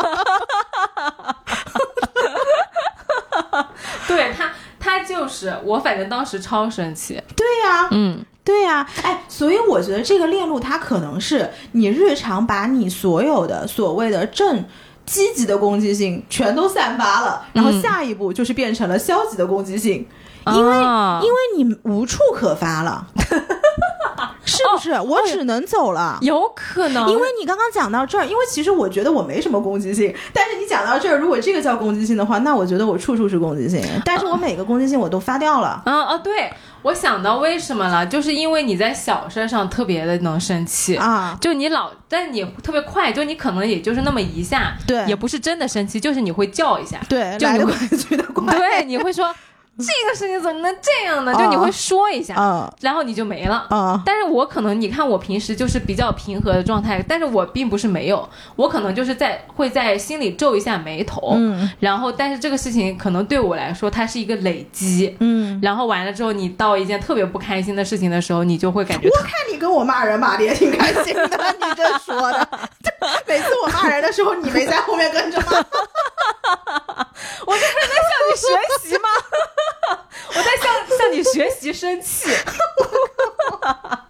A: 对他就是我，反正当时超生气。
B: 对呀，对呀，所以我觉得这个链路它可能是你日常把你所有的所谓的积极的攻击性全都散发了，然后下一步就是变成了消极的攻击性，因为你无处可发了。是不是？我只能走了。
A: 有可能，
B: 因为你刚刚讲到这儿，因为其实我觉得我没什么攻击性，但是你讲到这儿，如果这个叫攻击性的话，那我觉得我处处是攻击性，但是我每个攻击性我都发掉了。
A: 对，我想到为什么了，就是因为你在小事上特别的能生气啊，就但你特别快，就你可能也就是那么一下，对，也不是真的生气，就是你会叫一下，
B: 对，
A: 就
B: 来得快去得快，
A: 对，你会说。这个事情怎么能这样呢？就你会说一下，然后你就没了。但是我可能你看我平时就是比较平和的状态，但是我并不是没有，我可能就是会在心里皱一下眉头，然后但是这个事情可能对我来说它是一个累积，然后完了之后你到一件特别不开心的事情的时候，你就会感觉
B: 我看你跟我骂人骂的也挺开心的，你这说的，每次我骂人的时候你没在后面跟着吗？
A: 我这是在向你学习吗？我在向你学习生气。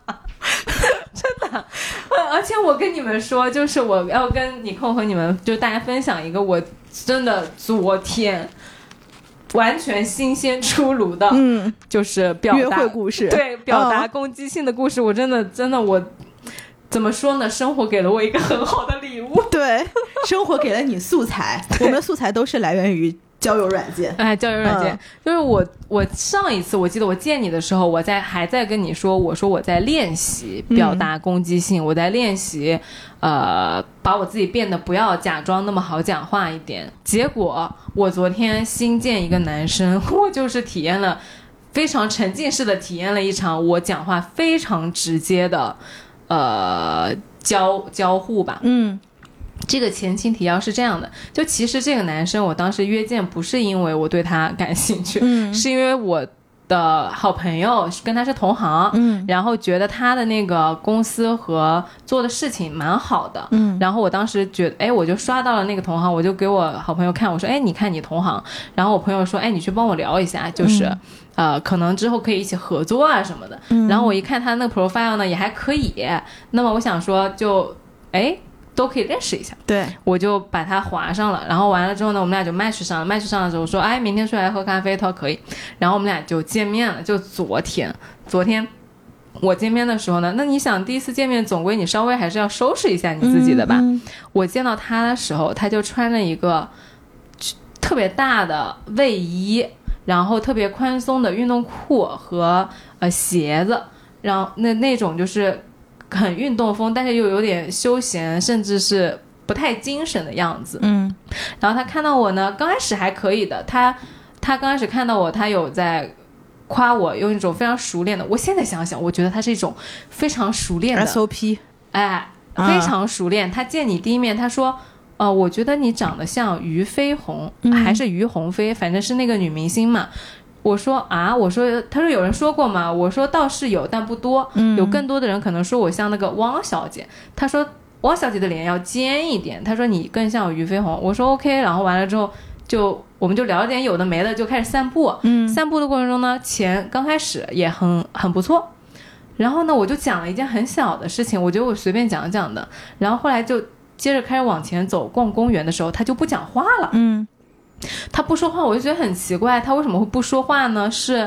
A: 们说，就是我要跟你空和你们就大家分享一个我真的昨天完全新鲜出炉的，就是表达
B: 约会故事，
A: 对，表达攻击性的故事，我真的我怎么说呢？生活给了我一个很好的礼物，
B: 对，生活给了你素材，我们的素材都是来源于交友软件。
A: 交友软件，就是我上一次我记得我见你的时候，我还在跟你说，我说我在练习表达攻击性，我在练习把我自己变得不要假装那么好讲话一点。结果我昨天新见一个男生，我就是体验了非常沉浸式的体验了一场我讲话非常直接的交互吧。这个前情提要是这样的，就其实这个男生我当时约见不是因为我对他感兴趣，是因为我的好朋友跟他是同行，然后觉得他的那个公司和做的事情蛮好的，然后我当时觉得，我就刷到了那个同行，我就给我好朋友看，我说，你看你同行，然后我朋友说，你去帮我聊一下，就是可能之后可以一起合作啊什么的，然后我一看他那个 profile 呢也还可以，那么我想说就都可以认识一下，
B: 对，我
A: 就把它划上了，然后完了之后呢，我们俩就 match 上了，match 上了之后说，明天出来喝咖啡，他说可以，然后我们俩就见面了，就昨天我见面的时候呢，那你想第一次见面总归你稍微还是要收拾一下你自己的吧，我见到他的时候，他就穿着一个特别大的卫衣，然后特别宽松的运动裤和鞋子，然后那种就是很运动风，但是又有点休闲，甚至是不太精神的样子。然后他看到我呢，刚开始还可以的，他刚开始看到我，他有在夸我，用一种非常熟练的，我现在想想，我觉得他是一种非常熟练的
B: SOP，
A: 非常熟练。他见你第一面，他说，我觉得你长得像俞飞鸿，还是俞鸿飞，反正是那个女明星嘛。我说他说有人说过吗？我说倒是有，但不多，有更多的人可能说我像那个汪小姐，他说汪小姐的脸要尖一点，他说你更像俞飞鸿，我说 OK， 然后完了之后我们就聊了点有的没的，就开始散步，散步的过程中呢，刚开始也很不错，然后呢我就讲了一件很小的事情，我觉得我随便讲讲的，然后后来就接着开始往前走，逛公园的时候他就不讲话了，他不说话，我就觉得很奇怪，他为什么会不说话呢？是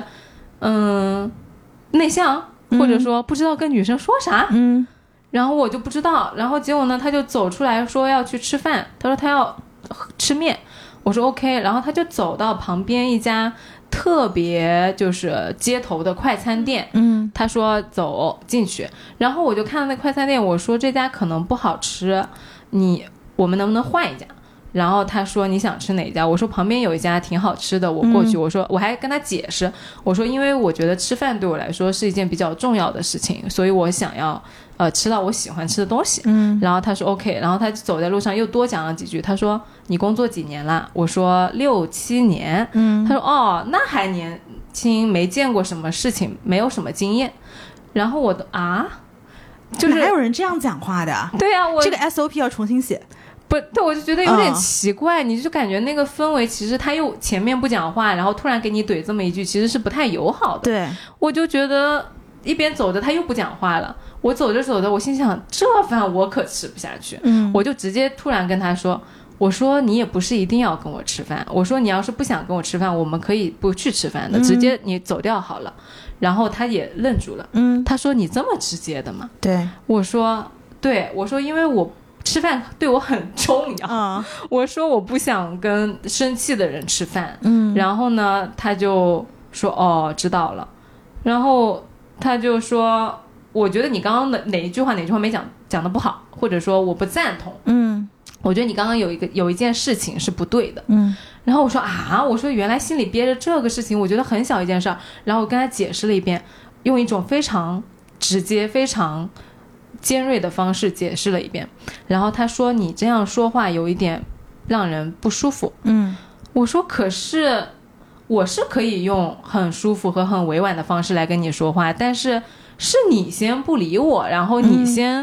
A: 内向，或者说不知道跟女生说啥，然后我就不知道，然后结果呢他就走出来说要去吃饭，他说他要吃面，我说 OK， 然后他就走到旁边一家特别就是街头的快餐店，他说走进去，然后我就看到那快餐店，我说这家可能不好吃，我们能不能换一家？然后他说你想吃哪家？我说旁边有一家挺好吃的，我过去，我说我还跟他解释，我说因为我觉得吃饭对我来说是一件比较重要的事情，所以我想要吃到我喜欢吃的东西，然后他说 OK， 然后他走在路上又多讲了几句，他说你工作几年了？我说6、7年，他说那还年轻，没见过什么事情，没有什么经验，然后就是
B: 哪有人这样讲话的？
A: 对啊，
B: 这个 SOP 要重新写。
A: 不对，我就觉得有点奇怪，你就感觉那个氛围其实他又前面不讲话，然后突然给你怼这么一句，其实是不太友好的。
B: 对，
A: 我就觉得一边走着他又不讲话了，我走着走着，我心想这饭我可吃不下去，我就直接突然跟他说，我说你也不是一定要跟我吃饭，我说你要是不想跟我吃饭，我们可以不去吃饭的，直接你走掉好了。然后他也愣住了，他说你这么直接的吗？
B: 对，
A: 我说对，我说因为我吃饭对我很重要，我说我不想跟生气的人吃饭，然后呢他就说知道了，然后他就说我觉得你刚刚的哪一句话没讲的不好，或者说我不赞同，我觉得你刚刚有一件事情是不对的，然后我说我说原来心里憋着这个事情，我觉得很小一件事儿，然后我跟他解释了一遍，用一种非常直接非常尖锐的方式解释了一遍，然后他说你这样说话有一点让人不舒服，我说可是我是可以用很舒服和很委婉的方式来跟你说话，但是是你先不理我，然后你先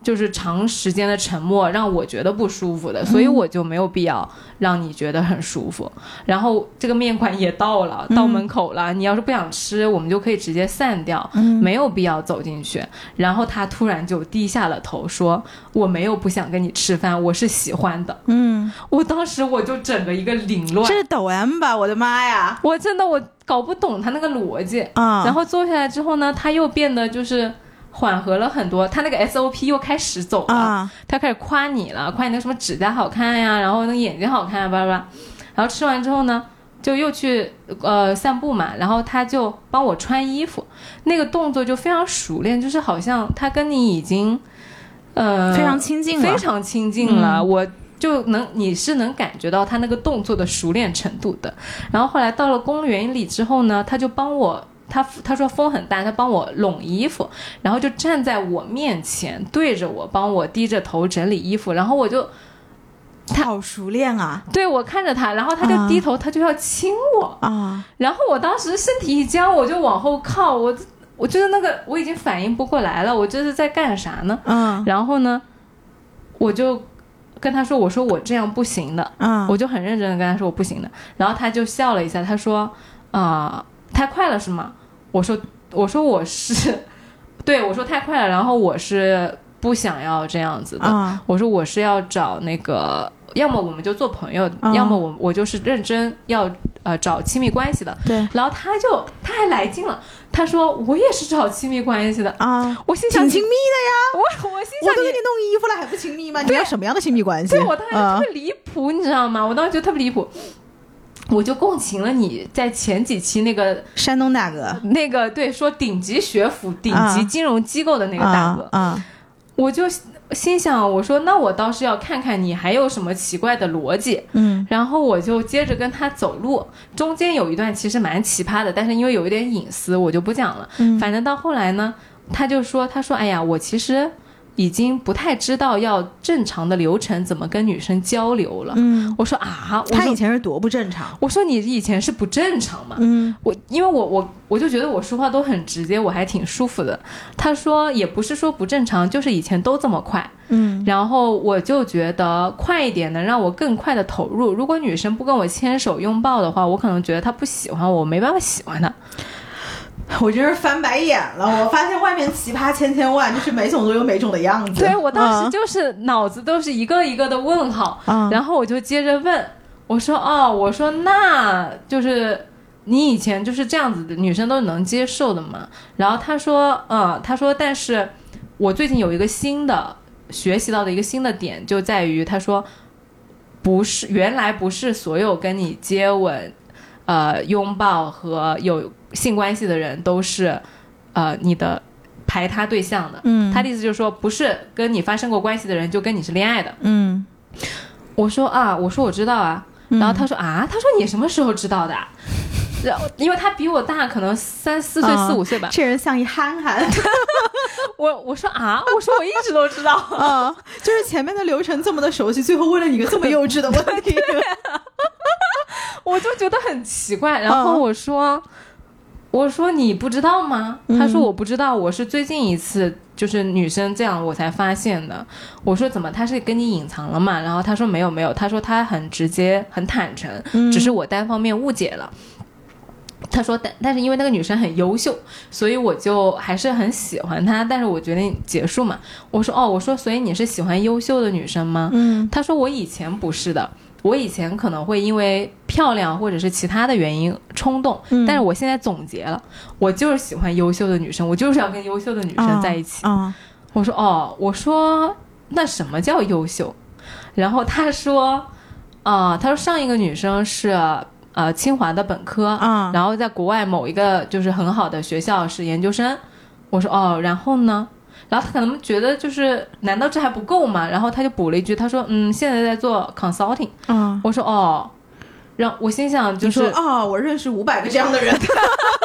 A: 就是长时间的沉默让我觉得不舒服的，所以我就没有必要让你觉得很舒服。然后这个面馆也到了，到门口了，你要是不想吃我们就可以直接散掉，没有必要走进去。然后他突然就低下了头说，我没有不想跟你吃饭，我是喜欢的。我当时我就整个一个凌乱，
B: 这是抖 M 吧，我的妈呀，
A: 我真的我搞不懂他那个逻辑啊。然后坐下来之后呢，他又变得就是缓和了很多，他那个 SOP 又开始走了，他开始夸你了，夸你那什么指甲好看呀，然后那个眼睛好看呀，巴拉巴拉。然后吃完之后呢，就又去散步嘛，然后他就帮我穿衣服，那个动作就非常熟练，就是好像他跟你已经
B: 非常亲近了，
A: 非常亲近了，我就你是能感觉到他那个动作的熟练程度的。然后后来到了公园里之后呢，他就帮我。他说风很大，他帮我拢衣服，然后就站在我面前对着我帮我低着头整理衣服，然后我就
B: 他好熟练啊，
A: 对，我看着他，然后他就低头，他就要亲我啊，然后我当时身体一僵，我就往后靠，我觉得那个我已经反应不过来了，我这是在干啥呢？然后呢我就跟他说，我说我这样不行的，我就很认真的跟他说我不行的，然后他就笑了一下，他说太快了是吗？我说我是，对，我说太快了，然后我是不想要这样子的，我说我是要找那个，要么我们就做朋友，要么我就是认真要找亲密关系的。
B: 对，
A: 然后他还来劲了，他说我也是找亲密关系的啊，我心想
B: 挺亲密的呀，
A: 我心想
B: 我都给你弄衣服了还不亲密吗？你要什么样的亲密关系？
A: 对，我当时特别离谱，你知道吗？我当时觉得特别离谱。我就共情了你在前几期那个
B: 山东大哥，
A: 那个对说顶级学府、顶级金融机构的那个大哥，我就心想，我说那我倒是要看看你还有什么奇怪的逻辑，然后我就接着跟他走路，中间有一段其实蛮奇葩的，但是因为有一点隐私，我就不讲了。反正到后来呢，他说，哎呀，我其实已经不太知道要正常的流程怎么跟女生交流了。我说啊，
B: 他以前是多不正常。
A: 我说你以前是不正常嘛。因为我就觉得我说话都很直接，我还挺舒服的。他说也不是说不正常，就是以前都这么快。然后我就觉得快一点能让我更快的投入。如果女生不跟我牵手拥抱的话，我可能觉得她不喜欢我，没办法喜欢她。
B: 我真是翻白眼了，我发现外面奇葩千万，就是每种都有每种的样子。
A: 对，我当时就是脑子都是一个一个的问号，然后我就接着问，我说那就是你以前就是这样子的，女生都能接受的嘛？然后他说但是我最近有一个新的学习到的一个新的点，就在于他说原来不是所有跟你接吻拥抱和有性关系的人都是你的排他对象的。他的意思就是说不是跟你发生过关系的人就跟你是恋爱的。我说我知道啊。然后他说你什么时候知道的？因为他比我大可能3、4岁4、5岁吧。
B: 这人像一憨憨。
A: 我说我一直都知道。
B: 就是前面的流程这么的熟悉，最后问了你一个这么幼稚的问题。
A: 我就觉得很奇怪。然后我说你不知道吗？他说我不知道，我是最近一次就是女生这样我才发现的。我说怎么他是跟你隐藏了嘛？然后他说没有，他说他很直接很坦诚，只是我单方面误解了。他说但是因为那个女生很优秀，所以我就还是很喜欢她，但是我决定结束嘛。我说所以你是喜欢优秀的女生吗？他说我以前不是的，我以前可能会因为漂亮或者是其他的原因冲动，但是我现在总结了，我就是喜欢优秀的女生，我就是要跟优秀的女生在一起。我说那什么叫优秀？然后他说上一个女生是清华的本科，然后在国外某一个就是很好的学校是研究生。我说然后呢？然后他可能觉得就是难道这还不够吗？然后他就补了一句，他说现在在做 consulting。我说让我心想就是
B: 我认识500个这样的人。对，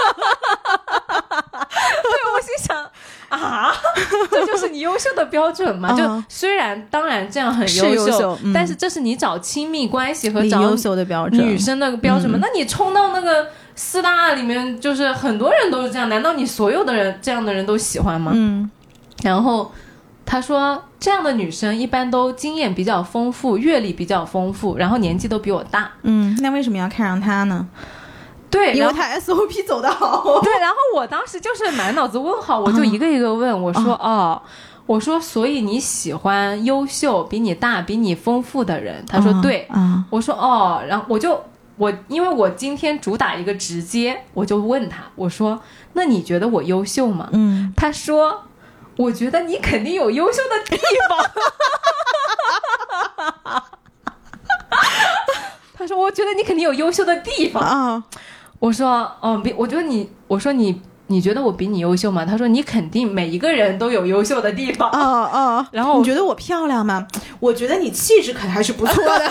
A: 我心想这就是你优秀的标准嘛？就虽然当然这样很优秀，但是这是你找亲密关系和找
B: 优秀的标准，
A: 女生的标准嘛？那你冲到那个4大里面，就是很多人都是这样，难道你所有的人这样的人都喜欢吗？然后他说这样的女生一般都经验比较丰富，阅历比较丰富，然后年纪都比我大。
B: 那为什么要看上他呢？
A: 对，
B: 因为他 SOP 走得好。
A: 对，然后我当时就是满脑子问号，我就一个一个问，我说我说所以你喜欢优秀比你大比你丰富的人？他说对。我说然后因为我今天主打一个直接，我就问他，我说那你觉得我优秀吗？他说我觉得你肯定有优秀的地方。他说我觉得你肯定有优秀的地方。我说我觉得我说你觉得我比你优秀吗？他说你肯定每一个人都有优秀的地方。然后
B: 你觉得我漂亮吗？我觉得你气质可还是不错的。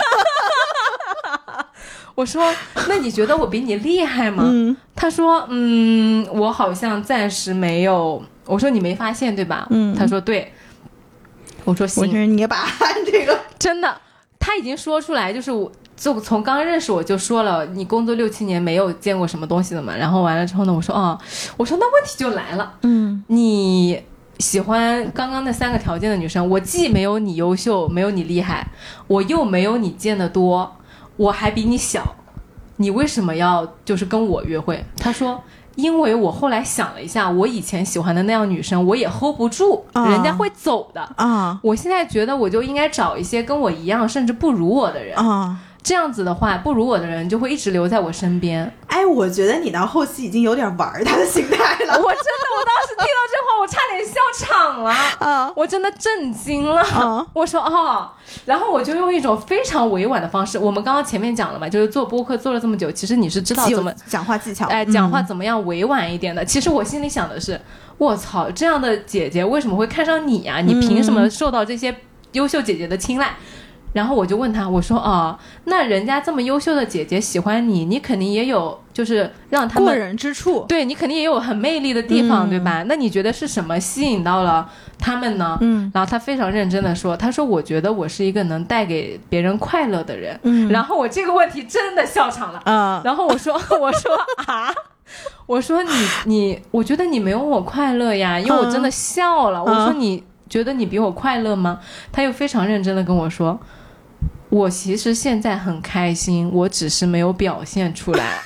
A: 我说那你觉得我比你厉害吗？他说我好像暂时没有。我说你没发现对吧？他说对。我说行，
B: 我是捏把这个
A: 真的，他已经说出来，就是就从刚认识我就说了，你工作6、7年没有见过什么东西的嘛。然后完了之后呢，我说那问题就来了，你喜欢刚刚那3个条件的女生，我既没有你优秀，没有你厉害，我又没有你见得多，我还比你小，你为什么要就是跟我约会？他说因为我后来想了一下，我以前喜欢的那样女生我也 hold 不住，人家会走的。我现在觉得我就应该找一些跟我一样甚至不如我的人。这样子的话，不如我的人就会一直留在我身边。
B: 我觉得你到后期已经有点玩他的心态了。
A: 我当时听到这话，我差点笑场了。我真的震惊了。我说然后我就用一种非常委婉的方式，我们刚刚前面讲了嘛，就是做播客做了这么久，其实你是知道怎么
B: 讲话技巧，
A: 讲话怎么样委婉一点的。其实我心里想的是，我操，这样的姐姐为什么会看上你啊？你凭什么受到这些优秀姐姐的青睐？然后我就问他，我说那人家这么优秀的姐姐喜欢你，你肯定也有就是让他们
B: 过人之处，
A: 对，你肯定也有很魅力的地方，对吧？那你觉得是什么吸引到了他们呢？然后他非常认真的说，他说我觉得我是一个能带给别人快乐的人。然后我这个问题真的笑场了。然后我说我说你我觉得你没有我快乐呀，因为我真的笑了。我说你觉得你比我快乐吗？他又非常认真的跟我说，我其实现在很开心，我只是没有表现出来。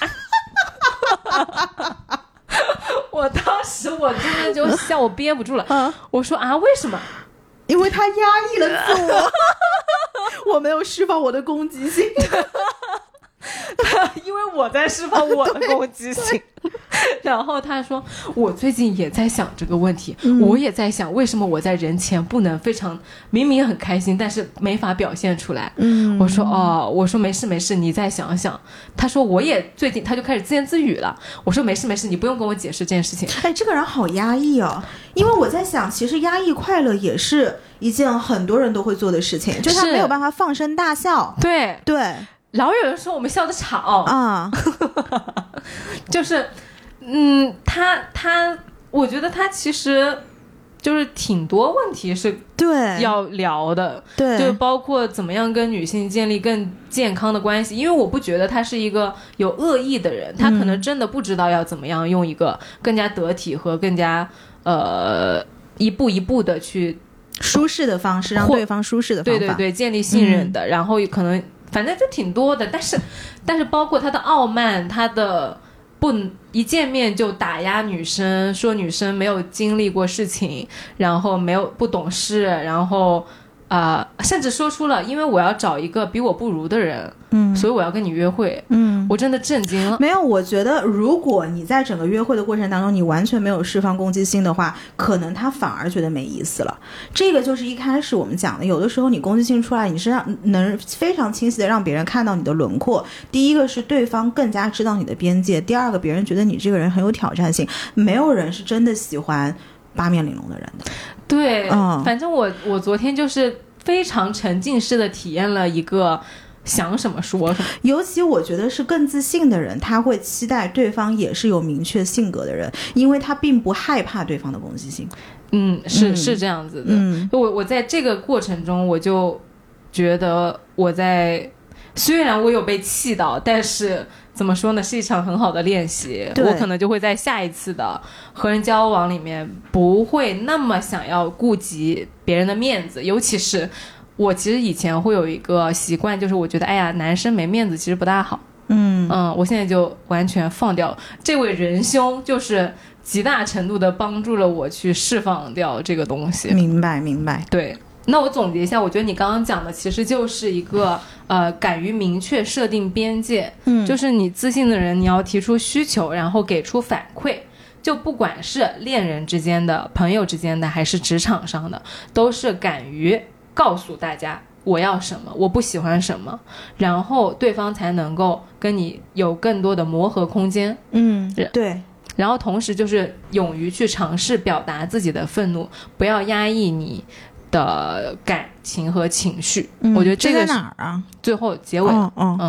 A: 我当时我真的就笑，我憋不住了。我说为什么？
B: 因为他压抑了自我，我没有释放我的攻击性。
A: 因为我在释放我的攻击性。然后他说我最近也在想这个问题，我也在想为什么我在人前不能非常明明很开心，但是没法表现出来。我说我说没事你再想想。他说我也最近，他就开始自言自语了。我说没事你不用跟我解释这件事情。
B: 这个人好压抑哦。因为我在想，其实压抑快乐也是一件很多人都会做的事情，就是他没有办法放声大笑。
A: 对，老有人说我们笑得吵就是他我觉得他其实就是挺多问题是要聊的。
B: 对，
A: 就包括怎么样跟女性建立更健康的关系。因为我不觉得他是一个有恶意的人，他可能真的不知道要怎么样用一个更加得体和更加一步一步的去
B: 舒适的方式让对方舒适的方法，
A: 对建立信任的。然后可能反正就挺多的，但是包括他的傲慢，他的不一见面就打压女生，说女生没有经历过事情，然后不懂事，然后甚至说出了因为我要找一个比我不如的人，所以我要跟你约会。我真的震惊了。
B: 没有，我觉得如果你在整个约会的过程当中你完全没有释放攻击性的话，可能他反而觉得没意思了。这个就是一开始我们讲的，有的时候你攻击性出来，你是能非常清晰的让别人看到你的轮廓。第一个是对方更加知道你的边界，第二个别人觉得你这个人很有挑战性。没有人是真的喜欢八面玲珑的人的。
A: 对，反正我昨天就是非常沉浸式的体验了一个想什么说什么。
B: 尤其我觉得是更自信的人，他会期待对方也是有明确性格的人，因为他并不害怕对方的攻击性。
A: 是这样子的。我在这个过程中我就觉得我在虽然我有被气到，但是怎么说呢，是一场很好的练习。我可能就会在下一次的和人交往里面不会那么想要顾及别人的面子，尤其是我其实以前会有一个习惯，就是我觉得哎呀男生没面子其实不大好。我现在就完全放掉这位仁兄，就是极大程度的帮助了我去释放掉这个东西。
B: 明白明白。
A: 对，那我总结一下，我觉得你刚刚讲的其实就是一个敢于明确设定边界。就是你自信的人，你要提出需求，然后给出反馈，就不管是恋人之间的、朋友之间的，还是职场上的，都是敢于告诉大家我要什么，我不喜欢什么，然后对方才能够跟你有更多的磨合空间。
B: 对。
A: 然后同时就是勇于去尝试表达自己的愤怒，不要压抑你的感情和情绪。我觉得这个
B: 在哪儿啊？
A: 最后结尾。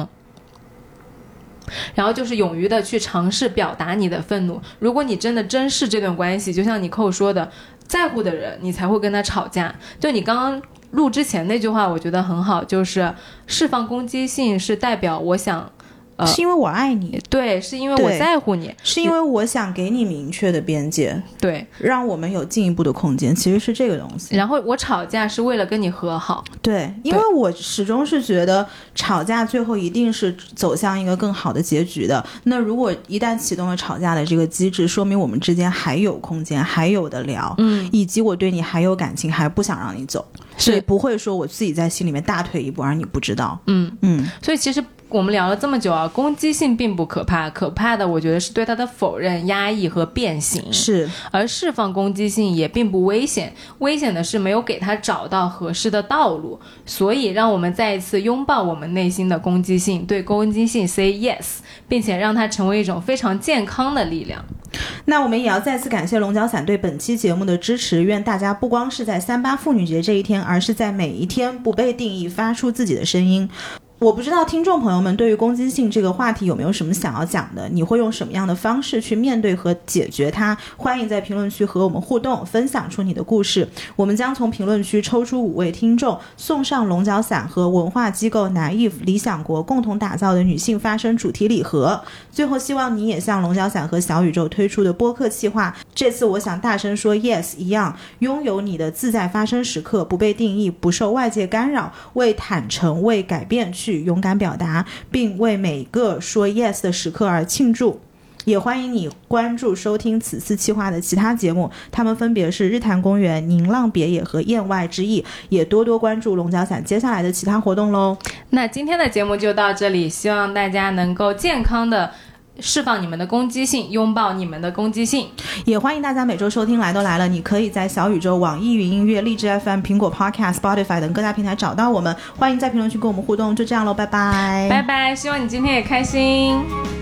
A: 然后就是勇于的去尝试表达你的愤怒。如果你真的珍视这段关系，就像你扣说的，在乎的人你才会跟他吵架。就你刚刚录之前那句话我觉得很好，就是释放攻击性是代表我想
B: 是因为我爱你。
A: 对，是因为我在乎你，
B: 是因为我想给你明确的边界，
A: 对，
B: 让我们有进一步的空间，其实是这个东西。
A: 然后我吵架是为了跟你和好。
B: 对，因为我始终是觉得吵架最后一定是走向一个更好的结局的。那如果一旦启动了吵架的这个机制，说明我们之间还有空间，还有的聊，以及我对你还有感情，还不想让你走，所以不会说我自己在心里面大退一步而你不知道。
A: 所以其实我们聊了这么久啊，攻击性并不可怕，可怕的我觉得是对它的否认、压抑和变形。
B: 是，
A: 而释放攻击性也并不危险，危险的是没有给它找到合适的道路。所以让我们再一次拥抱我们内心的攻击性，对攻击性 say yes， 并且让它成为一种非常健康的力量。
B: 那我们也要再次感谢龙角散对本期节目的支持，愿大家不光是在38妇女节这一天，而是在每一天不被定义发出自己的声音。我不知道听众朋友们对于攻击性这个话题有没有什么想要讲的，你会用什么样的方式去面对和解决它？欢迎在评论区和我们互动，分享出你的故事。我们将从评论区抽出5位听众，送上龙角散和文化机构 Naive 理想国共同打造的女性发声主题礼盒。最后希望你也像龙角散和小宇宙推出的播客企划这次我想大声说 yes 一样，拥有你的自在发声时刻，不被定义，不受外界干扰，为坦诚为改变去勇敢表达，并为每个说 yes 的时刻而庆祝。也欢迎你关注收听此次企划的其他节目，他们分别是日坛公园、宁浪别野和燕外之意，也多多关注龙角散接下来的其他活动咯。
A: 那今天的节目就到这里，希望大家能够健康的释放你们的攻击性，拥抱你们的攻击性。
B: 也欢迎大家每周收听来都来了，你可以在小宇宙、网易云音乐、荔枝 FM、苹果 Podcast、Spotify 等各大平台找到我们。欢迎在评论区跟我们互动，就这样咯，拜拜。
A: 拜拜，希望你今天也开心。